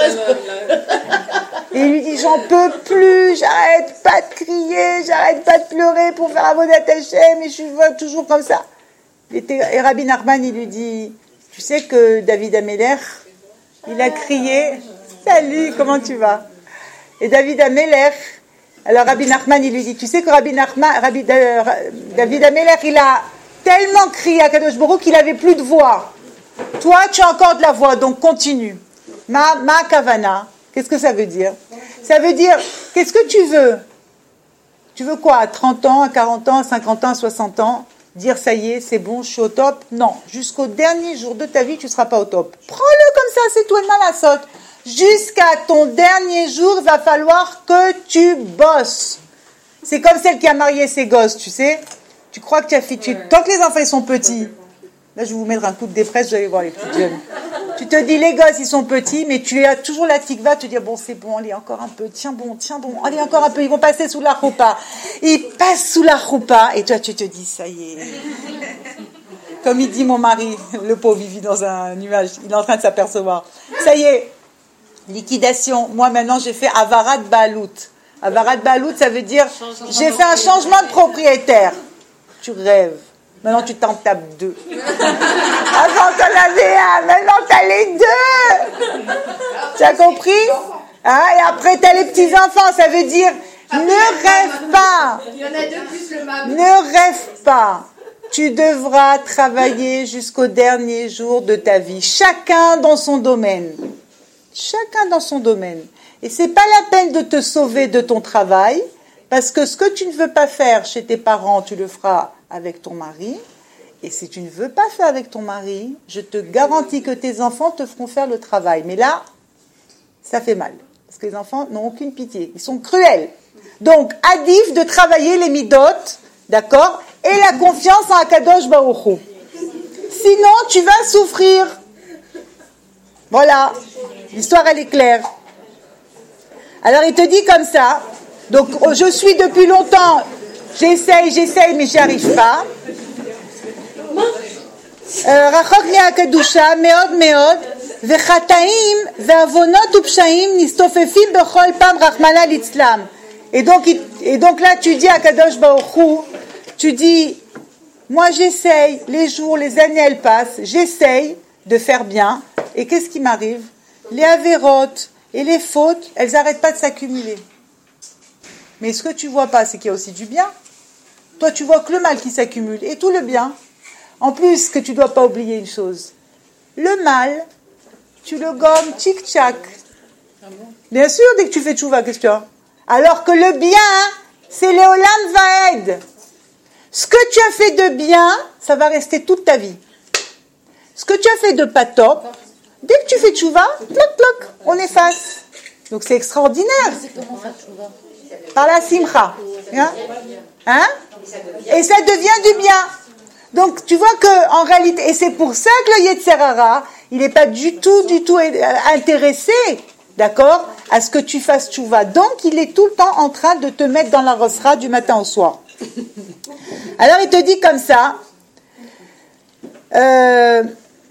il lui dit, j'en peux plus, j'arrête pas de crier, j'arrête pas de pleurer pour faire Avodat Hashem, mais je suis toujours comme ça. Et Rabbi Nachman, il lui dit, tu sais que David Ameler, il a crié, salut, comment tu vas? Et David Ameler, alors Rabbi Nachman, il lui dit, tu sais que Rabbi Nachman, Rabbi, euh, David Ameler, il a tellement crié à Kadosh Baruch qu'il avait plus de voix. Toi, tu as encore de la voix, donc continue. Ma, ma kavana, qu'est-ce que ça veut dire? Ça veut dire, qu'est-ce que tu veux? Tu veux quoi? À trente ans, à quarante ans, à cinquante ans, à soixante ans? Dire, ça y est, c'est bon, je suis au top? Non. Jusqu'au dernier jour de ta vie, tu ne seras pas au top. Prends-le comme ça, c'est tout le mal à saute. Jusqu'à ton dernier jour, il va falloir que tu bosses. C'est comme celle qui a marié ses gosses, tu sais. Tu crois que tu as fait... Tu... Tant que les enfants ils sont petits... Là, je vais vous mettre un coup de dépresse, vous allez voir les petits jeunes. Tu te dis, les gosses, ils sont petits, mais tu as toujours la tikva, te dire, bon, c'est bon, allez, encore un peu, tiens bon, tiens bon, allez, encore un peu, ils vont passer sous la roupa. Ils passent sous la roupa, et toi, tu te dis, ça y est. Comme il dit mon mari, le pauvre, il vit dans un nuage, il est en train de s'apercevoir. Ça y est, liquidation. Moi, maintenant, j'ai fait avarat balout. Avarat balout, ça veut dire, j'ai fait un changement de propriétaire. Tu rêves. Maintenant, tu t'en tapes deux. Avant, t'en avais un. Maintenant, t'as les deux. Tu as compris? Hein? Et après, t'as les petits-enfants. Ça veut dire, ne rêve pas. Il y en a deux plus le mam. Ne rêve pas. Tu devras travailler jusqu'au dernier jour de ta vie. Chacun dans son domaine. Chacun dans son domaine. Et c'est pas la peine de te sauver de ton travail, parce que ce que tu ne veux pas faire chez tes parents, tu le feras avec ton mari, Et si tu ne veux pas faire avec ton mari, je te garantis que tes enfants te feront faire le travail. Mais là, ça fait mal. Parce que les enfants n'ont aucune pitié. Ils sont cruels. Donc, adif de travailler les midotes, d'accord, et la confiance en Akadosh Baruch Hu. Sinon, tu vas souffrir. Voilà. L'histoire, elle est claire. Alors, il te dit comme ça. Donc, oh, je suis depuis longtemps. J'essaye, j'essaye, mais j'y arrive pas. רחוק מהקדושה מאוד מאוד וחטאים ועוונות ופשעים נסתופפים בכל פעם רחמנא ליצלן. Et donc, et donc là tu dis à Kadosh Baruch Hu, tu dis moi j'essaye, les jours, les années elles passent, j'essaye de faire bien et qu'est-ce qui m'arrive? Les avérotes et les fautes, elles n'arrêtent pas de s'accumuler. Mais ce que tu vois pas, c'est qu'il y a aussi du bien. Toi tu vois que le mal qui s'accumule et tout le bien. En plus, que tu ne dois pas oublier une chose. Le mal, tu le gommes tchic-tchac. Bien sûr, dès que tu fais tchouva, qu'est-ce que tu as? Alors que le bien, c'est l'éolam vaed. Ce que tu as fait de bien, ça va rester toute ta vie. Ce que tu as fait de pas top, dès que tu fais tchouva, ploc, ploc, on efface. Donc c'est extraordinaire. Par la simcha. Hein? Hein? Et ça devient du bien. Donc, tu vois que, en réalité, et c'est pour ça que le Yetzer Hara, il n'est pas du tout, du tout intéressé, d'accord, à ce que tu fasses tchouva. Donc, il est tout le temps en train de te mettre dans la rosra du matin au soir. Alors, il te dit comme ça, euh,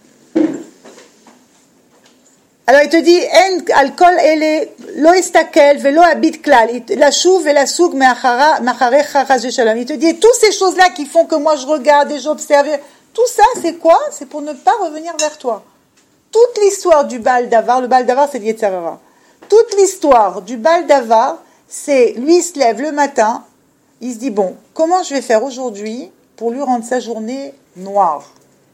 alors il te dit, en alcool ele lo istakel velo habit klal, la chouve et la soug me'acharecha chas shalom. Il te dit, tous ces choses-là qui font que moi je regarde et j'observe, tout ça c'est quoi? C'est pour ne pas revenir vers toi. Toute l'histoire du Baal Davar, le Baal Davar c'est le Yetzer Hara. Toute l'histoire du Baal Davar, c'est lui il se lève le matin, il se dit bon, comment je vais faire aujourd'hui pour lui rendre sa journée noire?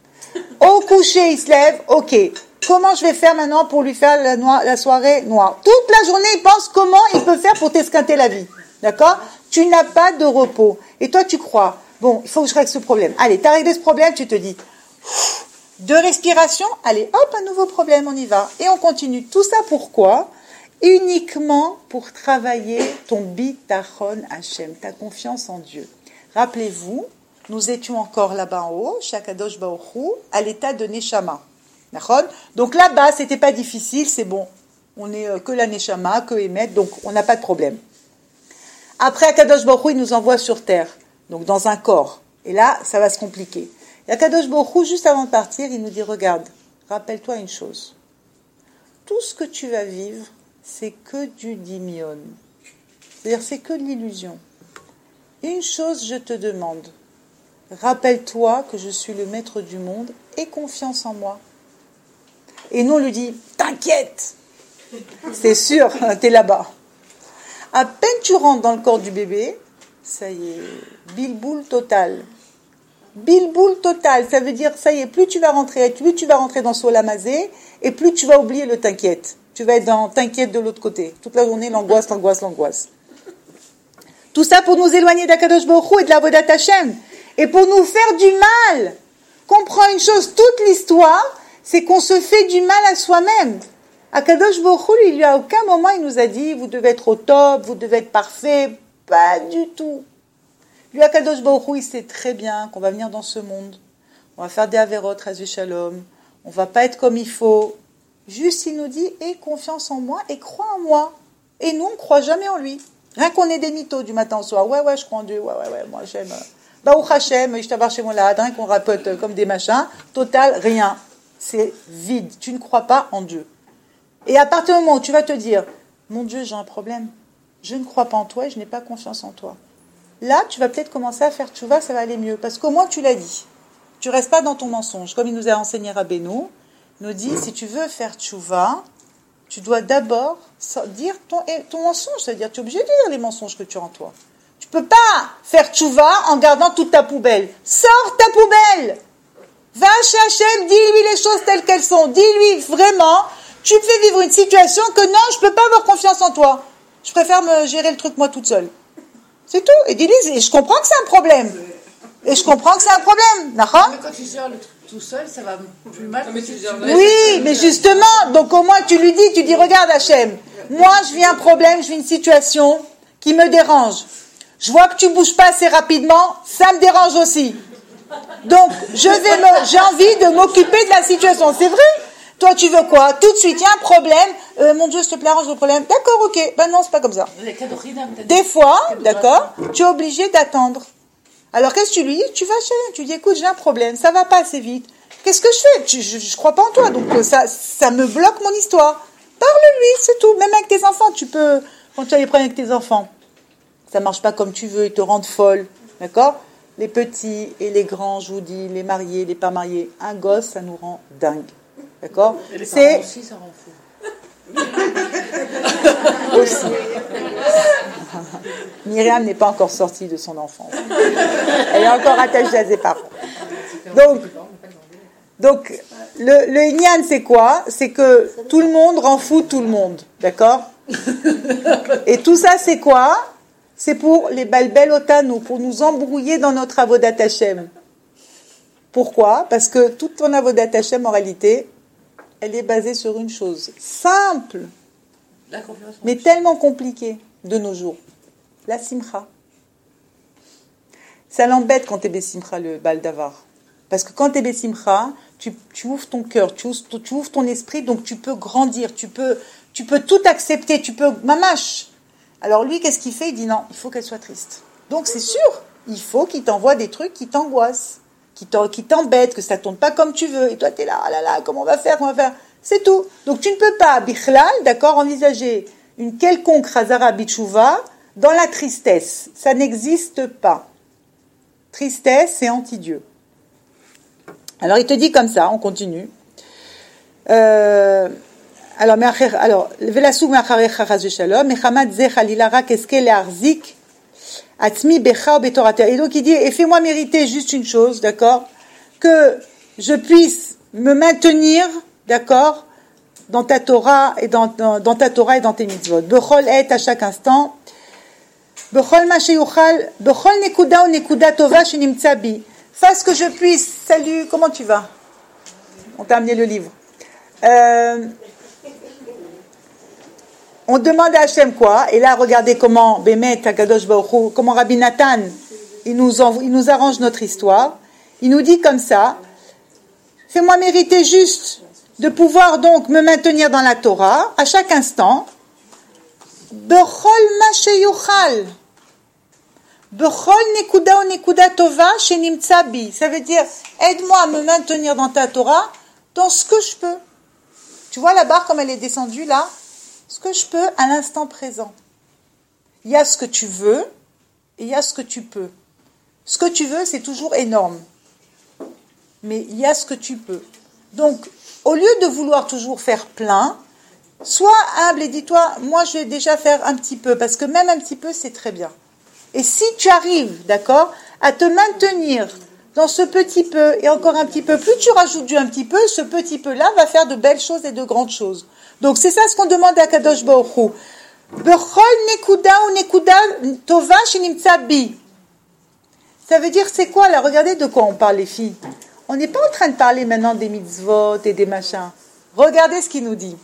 Au coucher il se lève, ok. Comment je vais faire maintenant pour lui faire la, noire, la soirée noire? Toute la journée, il pense comment il peut faire pour t'esquinter la vie. D'accord? Tu n'as pas de repos. Et toi, tu crois, bon, il faut que je règle ce problème. Allez, tu as réglé ce problème, tu te dis, de respiration, allez, hop, un nouveau problème, on y va. Et on continue. Tout ça pourquoi? Uniquement pour travailler ton bitachon Hashem, ta confiance en Dieu. Rappelez-vous, nous étions encore là-bas en haut, chez Akadosh Baruch Hu, à l'état de Neshama. Donc là-bas, c'était pas difficile, c'est bon. On est que la Neshama, que Emet, donc on n'a pas de problème. Après, Akadosh Baruch Hu, il nous envoie sur terre, donc dans un corps. Et là, ça va se compliquer. Et Akadosh Baruch Hu, juste avant de partir, il nous dit, regarde, rappelle-toi une chose. Tout ce que tu vas vivre, c'est que du dimion. C'est-à-dire, c'est que de l'illusion. Une chose, je te demande. Rappelle-toi que je suis le maître du monde et confiance en moi. Et nous, on lui dit, t'inquiète, c'est sûr, t'es là-bas. À peine tu rentres dans le corps du bébé, ça y est, bilboul total. Bilboul total, ça veut dire, ça y est, plus tu vas rentrer, plus tu vas rentrer dans ce olamazé, et plus tu vas oublier le t'inquiète. Tu vas être dans t'inquiète de l'autre côté. Toute la journée, l'angoisse, l'angoisse, l'angoisse. Tout ça pour nous éloigner d'Akadosh Baruch Hu et de la Avodat Hashem. Et pour nous faire du mal. Comprends une chose, toute l'histoire, c'est qu'on se fait du mal à soi-même. Akadosh Baruch Hu, il lui a aucun moment, il nous a dit, vous devez être au top, vous devez être parfait. Pas du tout. Lui, Akadosh Baruch Hu, il sait très bien qu'on va venir dans ce monde. On va faire des avérotes, Chas Shalom. On va pas être comme il faut. Juste, il nous dit, aie confiance en moi et crois en moi. Et nous, on croit jamais en lui. Rien qu'on ait des mythos du matin au soir. Ouais, ouais, je crois en Dieu. Ouais, ouais, ouais, moi, j'aime. Baruch Hashem, je t'avar chez moi là, rien qu'on rapote comme des machins. Total, rien. C'est vide. Tu ne crois pas en Dieu. Et à partir du moment où tu vas te dire, mon Dieu, j'ai un problème. Je ne crois pas en toi et je n'ai pas confiance en toi. Là, tu vas peut-être commencer à faire tchouva, ça va aller mieux. Parce qu'au moins, tu l'as dit. Tu restes pas dans ton mensonge. Comme il nous a enseigné Rabbeinu, il nous dit, si tu veux faire tchouva, tu dois d'abord dire ton, ton mensonge. C'est-à-dire, tu es obligé de dire les mensonges que tu as en toi. Tu peux pas faire tchouva en gardant toute ta poubelle. Sors ta poubelle! Va chez Hachem, dis-lui les choses telles qu'elles sont. Dis-lui vraiment, tu me fais vivre une situation que non, je peux pas avoir confiance en toi. Je préfère me gérer le truc moi toute seule. C'est tout. Et dis-lui, je comprends que c'est un problème. Et je comprends que c'est un problème, d'accord? Mais quand tu gères le truc tout seul, ça va plus mal. mais tu gères Oui, mais justement, donc au moins tu lui dis, tu dis, regarde Hachem, moi je vis un problème, je vis une situation qui me dérange. Je vois que tu bouges pas assez rapidement, ça me dérange aussi. Donc, je vais me, j'ai envie de m'occuper de la situation. C'est vrai? Toi, tu veux quoi? Tout de suite, il y a un problème. Euh, mon Dieu, s'il te plaît, arrange le problème. D'accord, ok. Ben non, c'est pas comme ça. Des fois, d'accord, tu es obligé d'attendre. Alors, qu'est-ce que tu lui dis? Tu vas chez lui, tu lui dis, écoute, j'ai un problème, ça va pas assez vite. Qu'est-ce que je fais? tu, je, je crois pas en toi, donc ça, ça me bloque mon histoire. Parle-lui, c'est tout. Même avec tes enfants, tu peux, quand tu as les problèmes avec tes enfants, ça marche pas comme tu veux, ils te rendent folle, d'accord? Les petits et les grands, je vous dis, les mariés, les pas mariés, un gosse, ça nous rend dingue. D'accord? Et les C'est parents aussi, ça rend fou. aussi. Myriam n'est pas encore sortie de son enfance. Elle est encore attachée à ses parents. Donc, donc le, le Inyan, c'est quoi? C'est que tout le monde rend fou tout le monde. D'accord? Et tout ça, c'est quoi? C'est pour les balbel otanou, pour nous embrouiller dans notre avodat Hashem. Pourquoi? Parce que toute ton avodat Hashem, en réalité, elle est basée sur une chose simple, mais tellement compliquée de nos jours. La simcha. Ça l'embête quand t'es besimcha, le bal davar. Parce que quand t'es besimcha, tu, tu ouvres ton cœur, tu ouvres, tu ouvres ton esprit, donc tu peux grandir, tu peux, tu peux tout accepter, tu peux... Mamache. Alors lui, qu'est-ce qu'il fait? Il dit non, il faut qu'elle soit triste. Donc c'est sûr, il faut qu'il t'envoie des trucs qui t'angoissent, qui t'embêtent, que ça ne tourne pas comme tu veux. Et toi, tu es là, oh là là, comment on va faire, comment on va faire? C'est tout. Donc tu ne peux pas, bichlal, d'accord, envisager une quelconque razara bichouva dans la tristesse. Ça n'existe pas. Tristesse, c'est anti-Dieu. Alors il te dit comme ça, on continue. Euh... Alors, alors, Velasou Macharecha Chaz Shalom, Mechamad Ze Chalilara Keske Learzik, Atzmi Becha Betorata. Et donc il dit, et fais-moi mériter juste une chose, d'accord, que je puisse me maintenir, d'accord, dans ta Torah et dans, dans, dans ta Torah et dans tes mitzvot. Bechol et à chaque instant. Bechol ma sheyuchal, bechol nekuda ou nekuda tova shenimtza bi. Fasse que je puisse. Salut, comment tu vas? On t'a amené le livre. Euh, On demande à Hachem quoi? Et là, regardez comment Bémet, Akadosh Baruch Hu, comment Rabbi Nathan, il nous, env- il nous arrange notre histoire. Il nous dit comme ça, fais-moi mériter juste de pouvoir donc me maintenir dans la Torah à chaque instant. Bechol ma sheyuchal. Bechol nekuda ou nekuda tova shenimtza bi. Ça veut dire, aide-moi à me maintenir dans ta Torah, dans ce que je peux. Tu vois la barre comme elle est descendue là? Ce que je peux à l'instant présent. Il y a ce que tu veux et il y a ce que tu peux. Ce que tu veux, c'est toujours énorme. Mais il y a ce que tu peux. Donc, au lieu de vouloir toujours faire plein, sois humble et dis-toi, moi je vais déjà faire un petit peu, parce que même un petit peu, c'est très bien. Et si tu arrives, d'accord, à te maintenir dans ce petit peu et encore un petit peu, plus tu rajoutes du un petit peu, ce petit peu-là va faire de belles choses et de grandes choses. Donc c'est ça ce qu'on demande à Kadosh Baruch Hu. Bechol nekuda ou nekuda tova shenimtza bi. Ça veut dire c'est quoi là? Regardez de quoi on parle les filles. On n'est pas en train de parler maintenant des mitzvot et des machins. Regardez ce qu'il nous dit.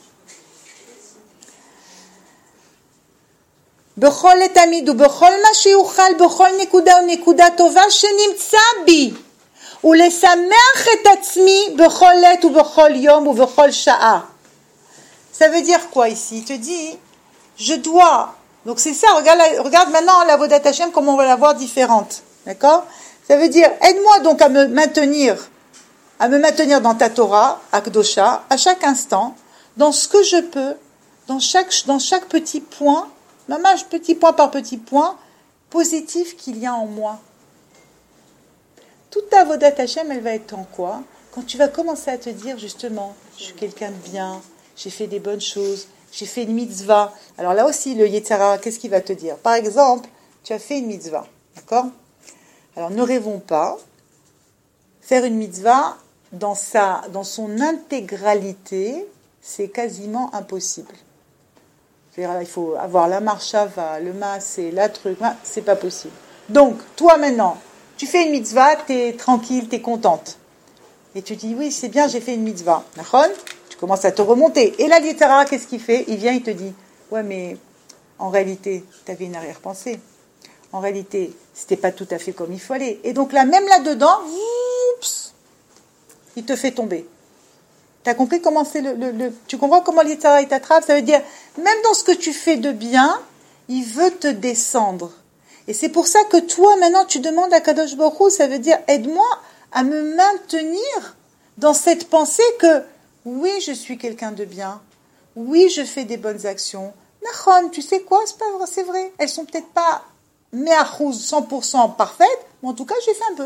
Bechol et amidou bechol ma sheyuchal bechol nekuda ou nekuda tova shenimtza bi. Ou lesameach et atzmi bechol let ou bechol yom ou bechol sha'a. Ça veut dire quoi ici? Il te dit, je dois. Donc c'est ça, regarde, regarde maintenant la Avodat Hashem, comment on va la voir différente. D'accord? Ça veut dire, aide-moi donc à me maintenir, à me maintenir dans ta Torah, Akdosha, à chaque instant, dans ce que je peux, dans chaque, dans chaque petit point, même petit point par petit point, positif qu'il y a en moi. Toute ta Avodat Hashem, elle va être en quoi? Quand tu vas commencer à te dire, justement, je suis quelqu'un de bien, j'ai fait des bonnes choses, j'ai fait une mitzvah. Alors là aussi, le Yetzer Hara, qu'est-ce qu'il va te dire? Par exemple, tu as fait une mitzvah, d'accord? Alors ne rêvons pas, faire une mitzvah dans, sa, dans son intégralité, c'est quasiment impossible. C'est-à-dire, il faut avoir la marshava, le massé, la truc, c'est pas possible. Donc, toi maintenant, Tu fais une mitzvah, tu es tranquille, tu es contente. Et tu dis, oui, c'est bien, j'ai fait une mitzvah. D'accord ? Tu commences à te remonter. Et là, l'Yetzirah, qu'est-ce qu'il fait ? Il vient, il te dit, ouais, mais en réalité, tu avais une arrière-pensée. En réalité, c'était pas tout à fait comme il fallait. Et donc là, même là-dedans, oups, il te fait tomber. Tu as compris comment c'est le, le, le... Tu comprends comment l'Yetzirah il t'attrape ? Ça veut dire, même dans ce que tu fais de bien, il veut te descendre. Et c'est pour ça que toi, maintenant, tu demandes à Kadosh Baruch Hu, ça veut dire, aide-moi à me maintenir dans cette pensée que, oui, je suis quelqu'un de bien. Oui, je fais des bonnes actions. Nachon, tu sais quoi ? C'est pas vrai, c'est vrai. Elles sont peut-être pas méachouz, cent pour cent parfaites, mais en tout cas, j'ai fait un peu.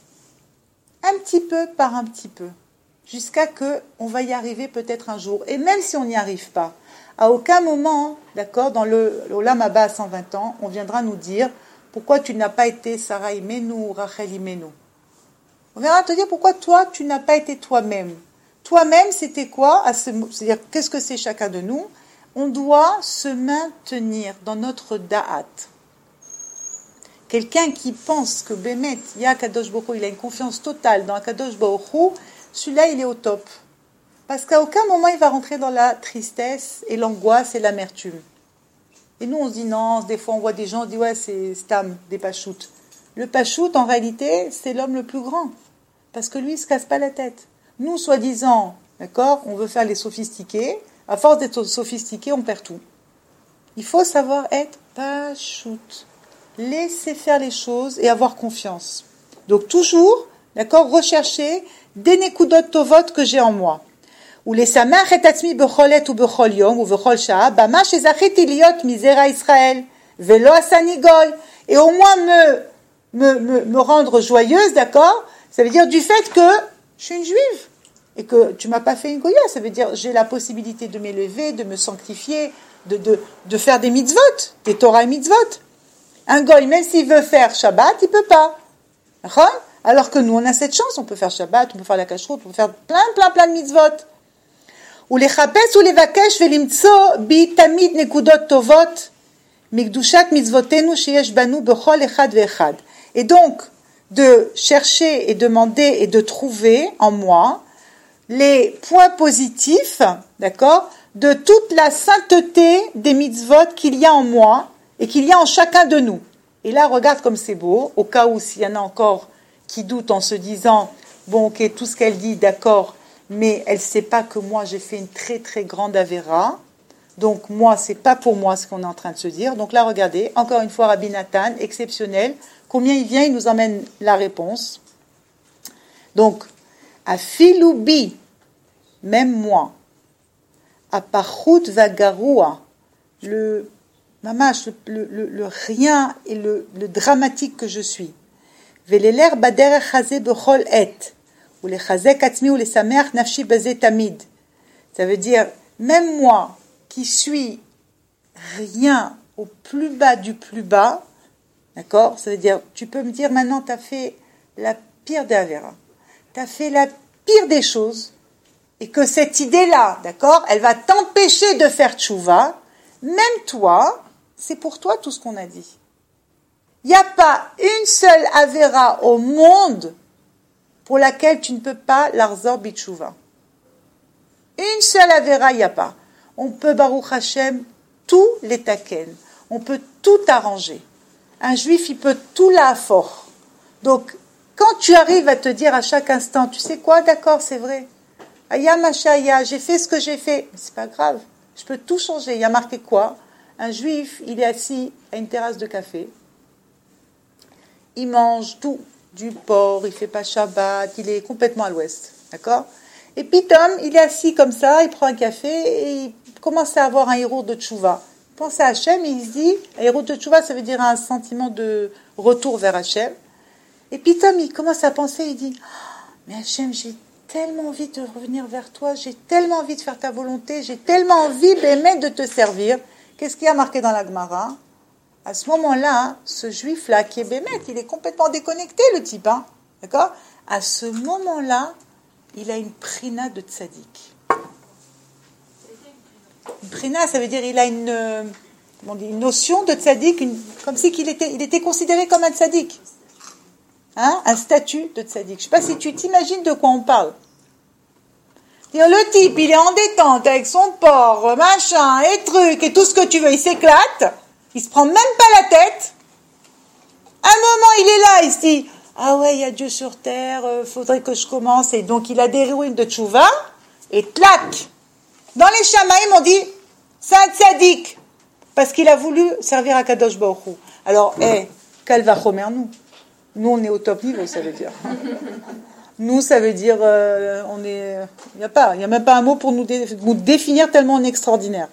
Un petit peu par un petit peu. Jusqu'à que on va y arriver peut-être un jour. Et même si on n'y arrive pas, à aucun moment, d'accord, dans le l'Olam Haba à cent vingt ans, on viendra nous dire pourquoi tu n'as pas été Sarah Imenu ou Rachel Imenu. On viendra te dire pourquoi toi, tu n'as pas été toi-même. Toi-même, c'était quoi ? C'est-à-dire, qu'est-ce que c'est chacun de nous ? On doit se maintenir dans notre da'at. Quelqu'un qui pense que Bémet, il y a Kadosh Baruch Hu, il a une confiance totale dans Kadosh Baruch Hu, celui-là, il est au top. Parce qu'à aucun moment, il va rentrer dans la tristesse et l'angoisse et l'amertume. Et nous, on se dit non, des fois, on voit des gens, on dit ouais, c'est Stam, des pachoutes. Le pachout, en réalité, c'est l'homme le plus grand. Parce que lui, il ne se casse pas la tête. Nous, soi-disant, d'accord, on veut faire les sophistiqués. À force d'être sophistiqués, on perd tout. Il faut savoir être pachout. Laisser faire les choses et avoir confiance. Donc, toujours, d'accord, rechercher des nekudot tovot que j'ai en moi. Ou les samach et atzmi becholet ou bechol yom ou bechol sha'a, bama shezachiti liot mizera Israël, velo asani goy. Et au moins me, me, me, me rendre joyeuse, d'accord? Ça veut dire du fait que je suis une juive. Et que tu m'as pas fait une goya. Ça veut dire j'ai la possibilité de m'élever, de me sanctifier, de, de, de faire des mitzvot, des Torah et mitzvot. Un goy, même s'il veut faire Shabbat, il peut pas. D'accord? Alors que nous, on a cette chance, on peut faire Shabbat, on peut faire la kashrut, on peut faire plein, plein, plein de mitzvot. Ou les chapes ou les vakesh velimtso bi tamid nekudot tovot mikdushat mitzvotenu sheyesh banu bechol echad veechad. Et donc, de chercher et demander et de trouver en moi les points positifs, d'accord, de toute la sainteté des mitzvot qu'il y a en moi et qu'il y a en chacun de nous. Et là, regarde comme c'est beau, au cas où s'il y en a encore qui doutent en se disant, bon, ok, tout ce qu'elle dit, d'accord, mais elle ne sait pas que moi, j'ai fait une très, très grande avéra. Donc, moi, c'est pas pour moi ce qu'on est en train de se dire. Donc là, regardez, encore une fois, Rabbi Nathan, exceptionnel. Combien il vient, il nous emmène la réponse. Donc, à Filoubi, même moi, à Pachut Vagaroua, le mamash, le, le, le rien et le, le dramatique que je suis. Veleler bader chazé bechol et, ou les chazek atzmi ou les sameach nafshi bazé tamid. Ça veut dire, même moi, qui suis rien au plus bas du plus bas, d'accord? Ça veut dire, tu peux me dire maintenant, tu as fait la pire des avéras. Tu as fait la pire des choses, et que cette idée-là, d'accord, elle va t'empêcher de faire tchouva, même toi, c'est pour toi tout ce qu'on a dit. Il n'y a pas une seule avéra au monde pour laquelle tu ne peux pas l'arzor bitchouva. Une seule avéra, il n'y a pas. On peut, Baruch Hashem, tout les taken. On peut tout arranger. Un juif, il peut tout là fort. Donc, quand tu arrives à te dire à chaque instant, tu sais quoi, d'accord, c'est vrai. Aya machaya, j'ai fait ce que j'ai fait. Mais c'est pas grave. Je peux tout changer. Il y a marqué quoi? Un juif, il est assis à une terrasse de café. Il mange tout. Du porc, il fait pas Shabbat, il est complètement à l'ouest. D'accord? Et puis Tom, il est assis comme ça, il prend un café et il commence à avoir un héros de tchouva. Il pense à Hachem et il se dit, un héros de tchouva, ça veut dire un sentiment de retour vers Hachem. Et puis Tom, il commence à penser, il dit, oh, mais Hachem, j'ai tellement envie de revenir vers toi, j'ai tellement envie de faire ta volonté, j'ai tellement envie, Bémet, de te servir. Qu'est-ce qu'il y a marqué dans la Gemara? À ce moment-là, ce juif-là, qui est Bémet, il est complètement déconnecté, le type, hein, d'accord? À ce moment-là, il a une prina de tzaddik. Une prina, ça veut dire il a une, euh, comment on dit, une notion de tzaddik, une, comme si qu'il était, il était considéré comme un tzaddik. hein, un statut de tzaddik. Je ne sais pas si tu t'imagines de quoi on parle. Le type, il est en détente avec son porc, machin, et trucs, et tout ce que tu veux, il s'éclate, il se prend même pas la tête. Un moment, il est là, il se dit, ah ouais, il y a Dieu sur terre, euh, faudrait que je commence, et donc il a des ruines de tchouva, et tlac. Dans les Shamaïm, on dit, c'est un tzaddik, parce qu'il a voulu servir à Kadosh Baruch Hu. Alors, hé, hey, Kalvachomer, nous. Nous, on est au top niveau, ça veut dire. Nous, ça veut dire, euh, on est, il n'y a pas, il n'y a même pas un mot pour nous, dé, nous définir tellement on est extraordinaire.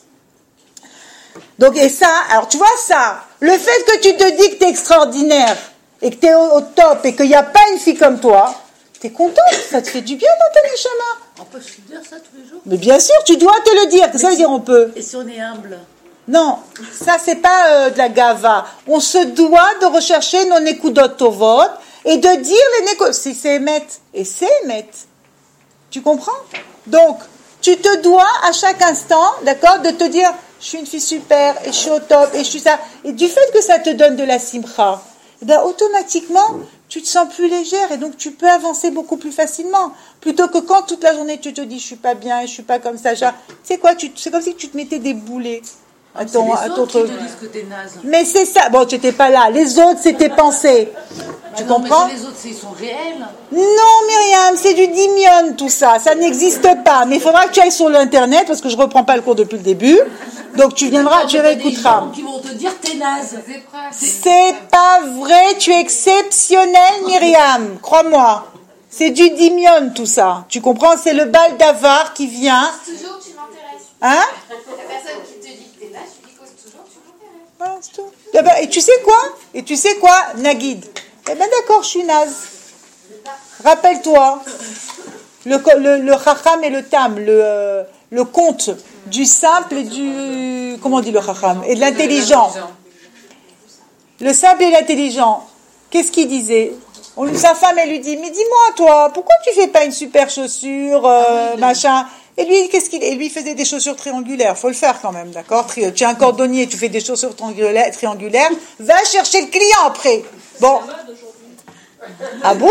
Donc, et ça, alors tu vois ça, le fait que tu te dis que tu es extraordinaire, et que tu es au, au top, et qu'il n'y a pas une fille comme toi, tu es content, ça te fait du bien dans ta neshama. On peut se dire ça tous les jours. Mais bien sûr, tu dois te le dire, que ça veut dire on peut. Et si on est humble? Non, ça c'est pas euh, de la gava. On se doit de rechercher nos nekudot tovot, et de dire les négo... Si c'est émettre, et c'est émettre. Tu comprends? Donc, tu te dois à chaque instant, d'accord, de te dire, je suis une fille super, et je suis au top, et je suis ça. Et du fait que ça te donne de la simcha, eh ben, automatiquement, tu te sens plus légère, et donc tu peux avancer beaucoup plus facilement. Plutôt que quand toute la journée tu te dis, je suis pas bien, je suis pas comme ça, genre, tu sais quoi, tu, c'est comme si tu te mettais des boulets. Ah, à ton, à ton truc. Qui te disent que t'es naze. Mais c'est ça. Bon, tu n'étais pas là. Les autres, c'était pensé. Bah tu non, comprends? Mais les autres, ils sont réels. Non, Myriam, c'est du dimion, tout ça. Ça n'existe pas. Mais il faudra que tu ailles sur l'internet parce que je reprends pas le cours depuis le début. Donc tu viendras, non, tu réécouteras. Des gens qui vont te dire t'es naze. C'est pas vrai. Tu es exceptionnelle, Myriam. Crois-moi. C'est du dimion, tout ça. Tu comprends? C'est le bal d'avare qui vient. Toujours, tu m'intéresses. Hein? La personne qui te dit que t'es naze, tu dis cause toujours, tu m'intéresses. Voilà, c'est tout. Et, ben, et tu sais quoi? Et tu sais quoi, Nagid? Eh ben d'accord, je suis naze. Rappelle-toi, le, le, le chacham et le tam, le, euh, le conte du simple et du... Comment on dit le chacham? Et de l'intelligent. Le simple et l'intelligent. Qu'est-ce qu'il disait? On, sa femme, elle lui dit, mais dis-moi, toi, pourquoi tu fais pas une super chaussure, euh, machin? Et lui, qu'est-ce qu'il, et lui, il faisait des chaussures triangulaires. Faut le faire quand même, d'accord? Tu es un cordonnier, tu fais des chaussures triangulaires, triangulaires. Va chercher le client après. Bon. Ah bon?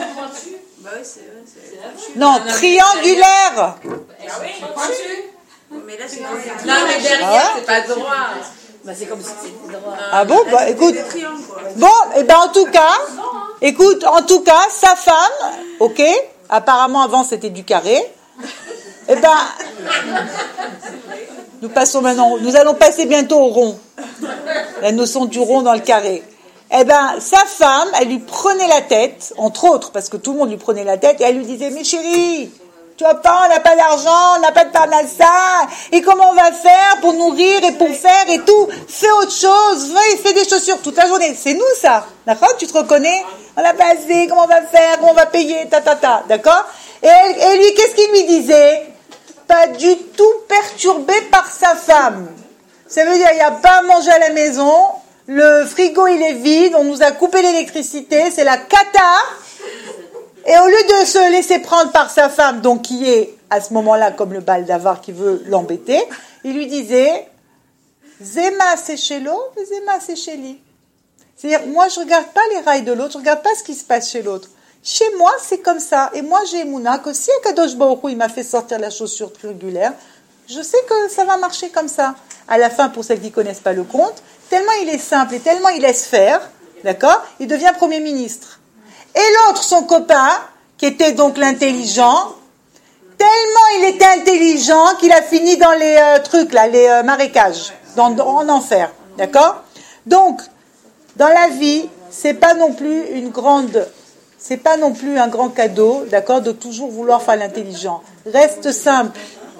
Non, triangulaire. Mais là, c'est non, mais derrière, c'est pas droit. Bah, c'est comme si c'était droit. Ah bon? Bah, écoute. Bon, et ben, en tout cas, écoute, en tout cas, sa femme, ok? Apparemment, avant, c'était du carré. Eh ben, nous passons maintenant, nous allons passer bientôt au rond. La notion du rond dans le carré. Eh ben, sa femme, elle lui prenait la tête, entre autres, parce que tout le monde lui prenait la tête, et elle lui disait, mais chérie, tu vois pas, on n'a pas d'argent, on n'a pas de parnassa, et comment on va faire pour nourrir et pour faire et tout? Fais autre chose, fais, fais des chaussures toute la journée. C'est nous, ça. D'accord? Tu te reconnais? On n'a pas assez, comment on va faire, comment on va payer, ta, ta, ta. D'accord? Et, elle, et lui, qu'est-ce qu'il lui disait? Pas du tout perturbé par sa femme. Ça veut dire, il n'y a pas à manger à la maison, le frigo, il est vide, on nous a coupé l'électricité, c'est la cata. Et au lieu de se laisser prendre par sa femme, donc qui est à ce moment-là comme le bal d'avare qui veut l'embêter, il lui disait Zema séchelo, Zema sécheli. C'est-à-dire, moi je regarde pas les rails de l'autre, je regarde pas ce qui se passe chez l'autre. Chez moi, c'est comme ça. Et moi, j'ai Mouna que si Akadosh Baruch Hu, il m'a fait sortir la chaussure triangulaire, je sais que ça va marcher comme ça. À la fin, pour celles qui ne connaissent pas le conte, tellement il est simple et tellement il laisse faire, d'accord, il devient Premier ministre. Et l'autre, son copain, qui était donc l'intelligent, tellement il était intelligent qu'il a fini dans les euh, trucs, là, les euh, marécages, dans, en enfer, d'accord? Donc, dans la vie, c'est pas non plus une grande... C'est pas non plus un grand cadeau, d'accord, de toujours vouloir faire l'intelligent. Reste simple.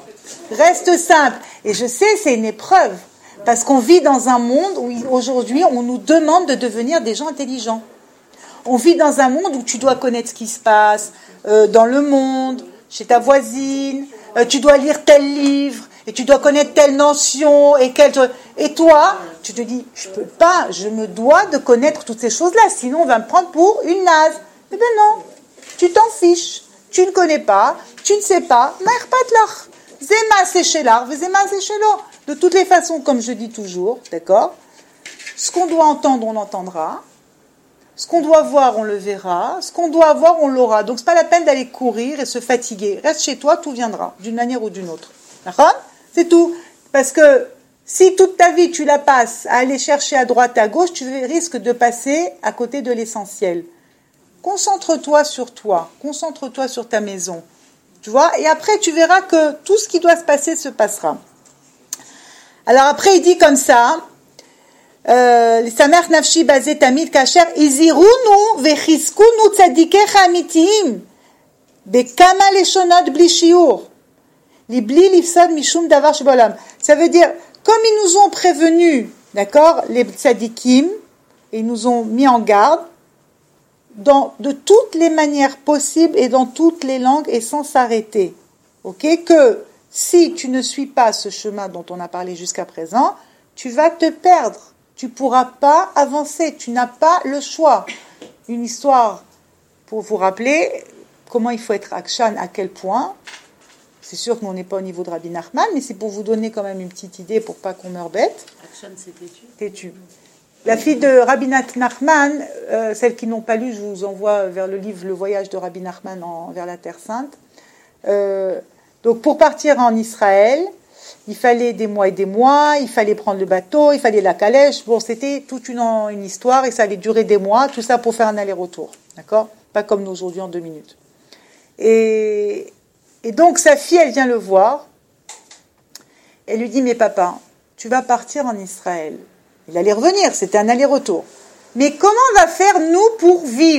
Reste simple. Et je sais, c'est une épreuve. Parce qu'on vit dans un monde où aujourd'hui, on nous demande de devenir des gens intelligents. On vit dans un monde où tu dois connaître ce qui se passe euh, dans le monde, chez ta voisine, euh, tu dois lire tel livre, et tu dois connaître telle notion, et, quelle... et toi, tu te dis, je peux pas, je me dois de connaître toutes ces choses-là, sinon on va me prendre pour une naze. Eh bien non, tu t'en fiches, tu ne connais pas, tu ne sais pas, maïr patlach, zema séchelar, zema séchelo. De toutes les façons, comme je dis toujours, d'accord, ce qu'on doit entendre, on l'entendra. Ce qu'on doit voir, on le verra. Ce qu'on doit avoir, on l'aura. Donc, c'est pas la peine d'aller courir et se fatiguer. Reste chez toi, tout viendra, d'une manière ou d'une autre. D'accord ? C'est tout. Parce que si toute ta vie, tu la passes à aller chercher à droite, à gauche, tu risques de passer à côté de l'essentiel. Concentre-toi sur toi. Concentre-toi sur ta maison. Tu vois ? Et après, tu verras que tout ce qui doit se passer se passera. Alors après, il dit comme ça... לשמח נפשי בזה תמיד כאשר הזהירונו וחיזקונו צדיקיך האמיתיים בכמה לשונות בלי שיעור לבלי לפסוד משום דבר שבעולם. Ça veut dire, comme ils nous ont prévenus, d'accord, les tzadikim, ils nous ont mis en garde dans, de toutes les manières possibles et dans toutes les langues et sans s'arrêter, ok, que si tu ne suis pas ce chemin dont on a parlé jusqu'à présent, tu vas te perdre. Tu ne pourras pas avancer, tu n'as pas le choix. Une histoire pour vous rappeler comment il faut être akshan, à quel point. C'est sûr que nous, on n'est pas au niveau de Rabbi Nachman, mais c'est pour vous donner quand même une petite idée pour pas qu'on meure bête. Akshan, c'est têtu. Têtu. La fille de Rabbi Nachman, euh, celles qui n'ont pas lu, je vous envoie vers le livre Le voyage de Rabbi Nachman en, vers la Terre Sainte. Euh, donc pour partir en Israël, il fallait des mois et des mois, il fallait prendre le bateau, il fallait la calèche. Bon, c'était toute une, une histoire et ça allait durer des mois, tout ça pour faire un aller-retour. D'accord ? Pas comme nous aujourd'hui en deux minutes. Et, et donc, sa fille, elle vient le voir. Elle lui dit, mais papa, tu vas partir en Israël. Il allait revenir, c'était un aller-retour. Mais comment on va faire, nous, pour vivre ?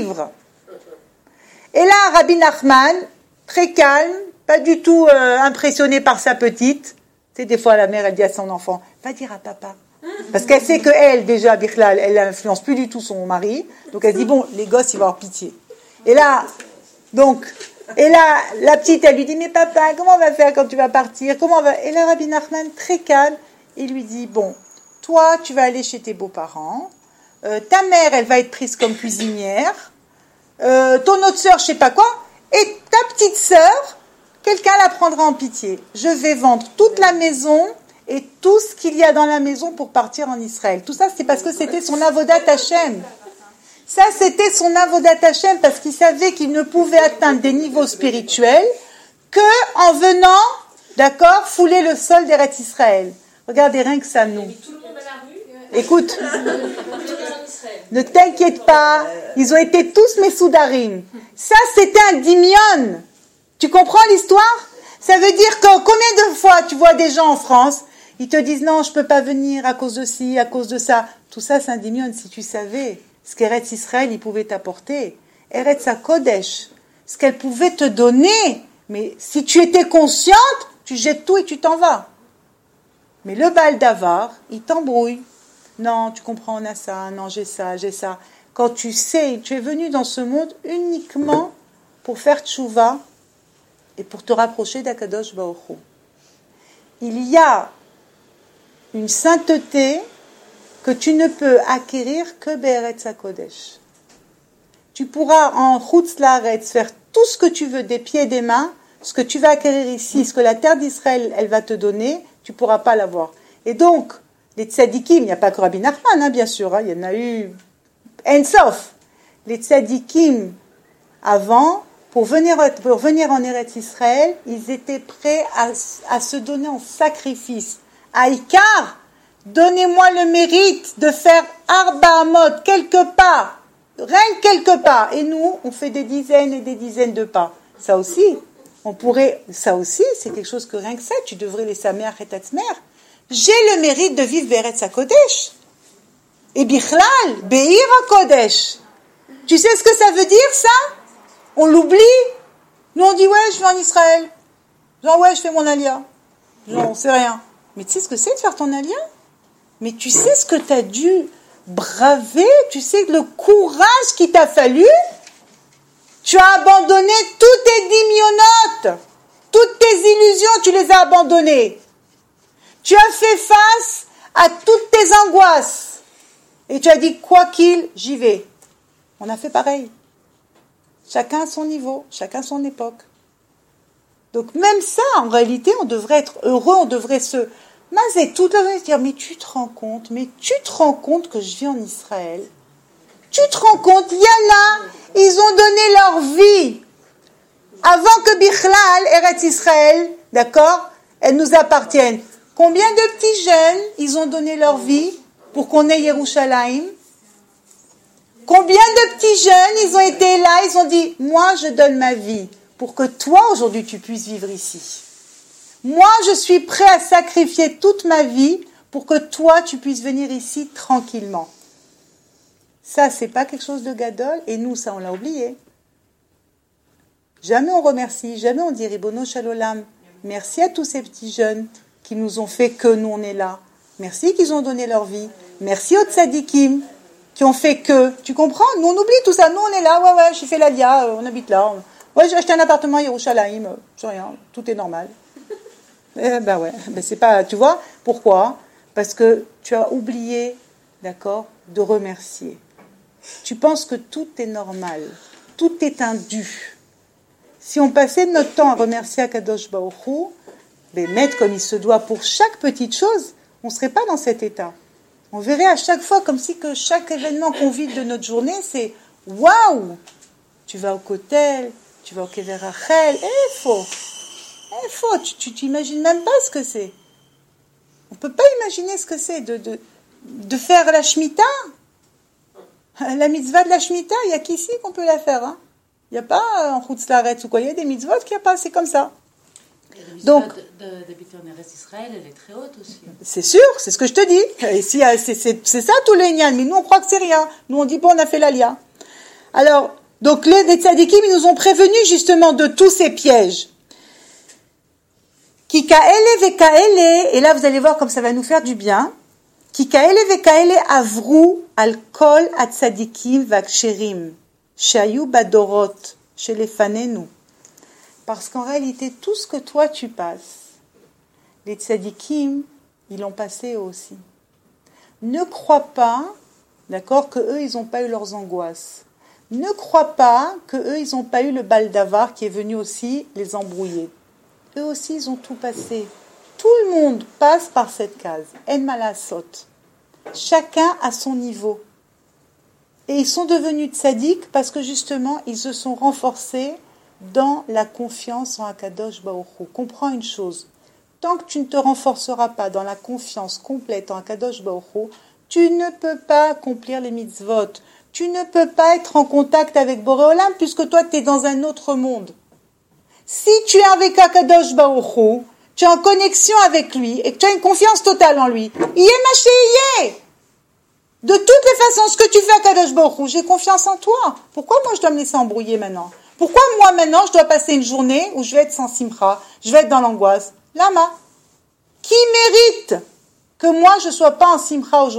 Et là, Rabbi Nachman, très calme, pas du tout euh, impressionné par sa petite. Tu sais, des fois, la mère, elle dit à son enfant, va dire à papa. Parce qu'elle sait qu'elle, déjà, Bichlal, elle n'influence plus du tout son mari. Donc, elle se dit, bon, les gosses, ils vont avoir pitié. Et là, donc, et là, la petite, elle lui dit, mais papa, comment on va faire quand tu vas partir ? Comment on va... Et là, Rabbi Nachman, très calme, il lui dit, bon, toi, tu vas aller chez tes beaux-parents. Euh, ta mère, elle va être prise comme cuisinière. Euh, ton autre sœur, je sais pas quoi. Et ta petite sœur... Quelqu'un la prendra en pitié. Je vais vendre toute la maison et tout ce qu'il y a dans la maison pour partir en Israël. Tout ça, c'est parce que c'était son avodat Hashem. Ça, c'était son avodat Hashem parce qu'il savait qu'il ne pouvait atteindre des niveaux spirituels que en venant, d'accord, fouler le sol d'Eretz Israël. Regardez, rien que ça, nous. Écoute, ne t'inquiète pas, ils ont été tous mes soudarim. Ça, c'était un dimion. Tu comprends l'histoire ? Ça veut dire que combien de fois tu vois des gens en France, ils te disent non, je ne peux pas venir à cause de ci, à cause de ça. Tout ça, c'est un dimion. Si tu savais ce qu'Eretz Israël, il pouvait t'apporter. Eretz HaKodesh, ce qu'elle pouvait te donner. Mais si tu étais consciente, tu jettes tout et tu t'en vas. Mais le Baal Davar, il t'embrouille. Non, tu comprends, on a ça. Non, j'ai ça, j'ai ça. Quand tu sais, tu es venu dans ce monde uniquement pour faire tchouva, et pour te rapprocher d'Akadosh Baruch Hu. Il y a une sainteté que tu ne peux acquérir que Be'eretz HaKodesh. Tu pourras en Chutz La'aretz faire tout ce que tu veux des pieds et des mains, ce que tu vas acquérir ici, ce que la terre d'Israël elle va te donner, tu ne pourras pas l'avoir. Et donc, les tzadikim, il n'y a pas que Rabbi Nachman, hein, bien sûr, hein, il y en a eu en sof. Les tzadikim, avant, Pour venir, pour venir en Eretz Israël, ils étaient prêts à, à se donner en sacrifice. Aïkar, donnez-moi le mérite de faire Arba Amot, quelques pas, rien que quelques pas. Et nous, on fait des dizaines et des dizaines de pas. Ça aussi, on pourrait, ça aussi, c'est quelque chose que rien que ça, tu devrais les samer et tatzmer. J'ai le mérite de vivre Be'eretz HaKodesh. Et Bichlal, Be'ir HaKodesh. Tu sais ce que ça veut dire, ça? On l'oublie. Nous, on dit, ouais, je vais en Israël. Genre, ouais, je fais mon alia. Genre, on sait rien. Mais tu sais ce que c'est de faire ton alia? Mais tu sais ce que tu as dû braver? Tu sais le courage qu'il t'a fallu? Tu as abandonné toutes tes dimionotes. Toutes tes illusions, tu les as abandonnées. Tu as fait face à toutes tes angoisses. Et tu as dit, quoi qu'il, j'y vais. On a fait pareil. Chacun à son niveau, chacun à son époque. Donc même ça, en réalité, on devrait être heureux, on devrait se... Mazet, toute la journée, se dire, mais tu te rends compte, mais tu te rends compte que je vis en Israël. Tu te rends compte, il y en a, ils ont donné leur vie. Avant que Bichlal, Eretz Israël, d'accord, elle nous appartienne. Combien de petits jeunes, ils ont donné leur vie pour qu'on ait Yerushalayim? Combien de petits jeunes, ils ont été là, ils ont dit, moi je donne ma vie pour que toi aujourd'hui tu puisses vivre ici. Moi je suis prêt à sacrifier toute ma vie pour que toi tu puisses venir ici tranquillement. Ça c'est pas quelque chose de gadol et nous ça on l'a oublié. Jamais on remercie, jamais on dit Ribono Shalolam. Merci à tous ces petits jeunes qui nous ont fait que nous on est là. Merci qu'ils ont donné leur vie. Merci aux tzadikim qui ont fait que. Tu comprends? Nous on oublie tout ça. Nous on est là. Ouais ouais, j'ai fait l'Alia, on habite là. Ouais, j'ai acheté un appartement à Yerushalayim. C'est rien, tout est normal. Eh ben ouais, ben c'est pas. Tu vois pourquoi? Parce que tu as oublié, d'accord, de remercier. Tu penses que tout est normal, tout est un dû. Si on passait notre temps à remercier Akadosh Baruch Hu, ben mettre comme il se doit pour chaque petite chose, on ne serait pas dans cet état. On verrait à chaque fois comme si que chaque événement qu'on vit de notre journée, c'est waouh! Tu vas au Kotel, tu vas au Kever Rachel, eh faux, eh faux, tu t'imagines même pas ce que c'est. On ne peut pas imaginer ce que c'est de, de, de faire la Shemitah. La mitzvah de la Shemitah, il n'y a qu'ici qu'on peut la faire. Hein. Il n'y a pas en Chutz Laaretz ou quoi, il y a des mitzvot qui a pas, c'est comme ça. Donc, d'habiter en Eretz Israël, elle est très haute aussi. C'est sûr, c'est ce que je te dis. Et si, c'est, c'est, c'est ça tout le Inyan, mais nous on croit que c'est rien. Nous on dit bon, on a fait l'Alia. Alors, donc les, les tzadikim, ils nous ont prévenus justement de tous ces pièges. Ki kaele ve kaele, et là vous allez voir comme ça va nous faire du bien. Ki kaele ve kaele avru al kol atzadikim vaksherim, shayu badorot, shelefanenu. Parce qu'en réalité, tout ce que toi tu passes, les tzadikim, ils l'ont passé eux aussi. Ne crois pas, d'accord, que eux ils n'ont pas eu leurs angoisses. Ne crois pas que eux ils n'ont pas eu le baldavar qui est venu aussi les embrouiller. Eux aussi ils ont tout passé. Tout le monde passe par cette case. En malasot. Chacun à son niveau. Et ils sont devenus tzadiks parce que justement ils se sont renforcés dans la confiance en Akadosh Baruch Hu. Comprends une chose, tant que tu ne te renforceras pas dans la confiance complète en Akadosh Baruch Hu, tu ne peux pas accomplir les mitzvot, tu ne peux pas être en contact avec Boré Olam puisque toi tu es dans un autre monde. Si tu es avec Akadosh Baruch Hu, tu es en connexion avec lui et que tu as une confiance totale en lui, Yé Mashiach, de toutes les façons, ce que tu fais à Akadosh Baruch Hu, j'ai confiance en toi. Pourquoi moi je dois me laisser embrouiller maintenant? Pourquoi moi maintenant je dois passer une journée où je vais être sans simcha, je vais être dans l'angoisse? Lama, qui mérite que moi je sois pas en simcha aujourd'hui?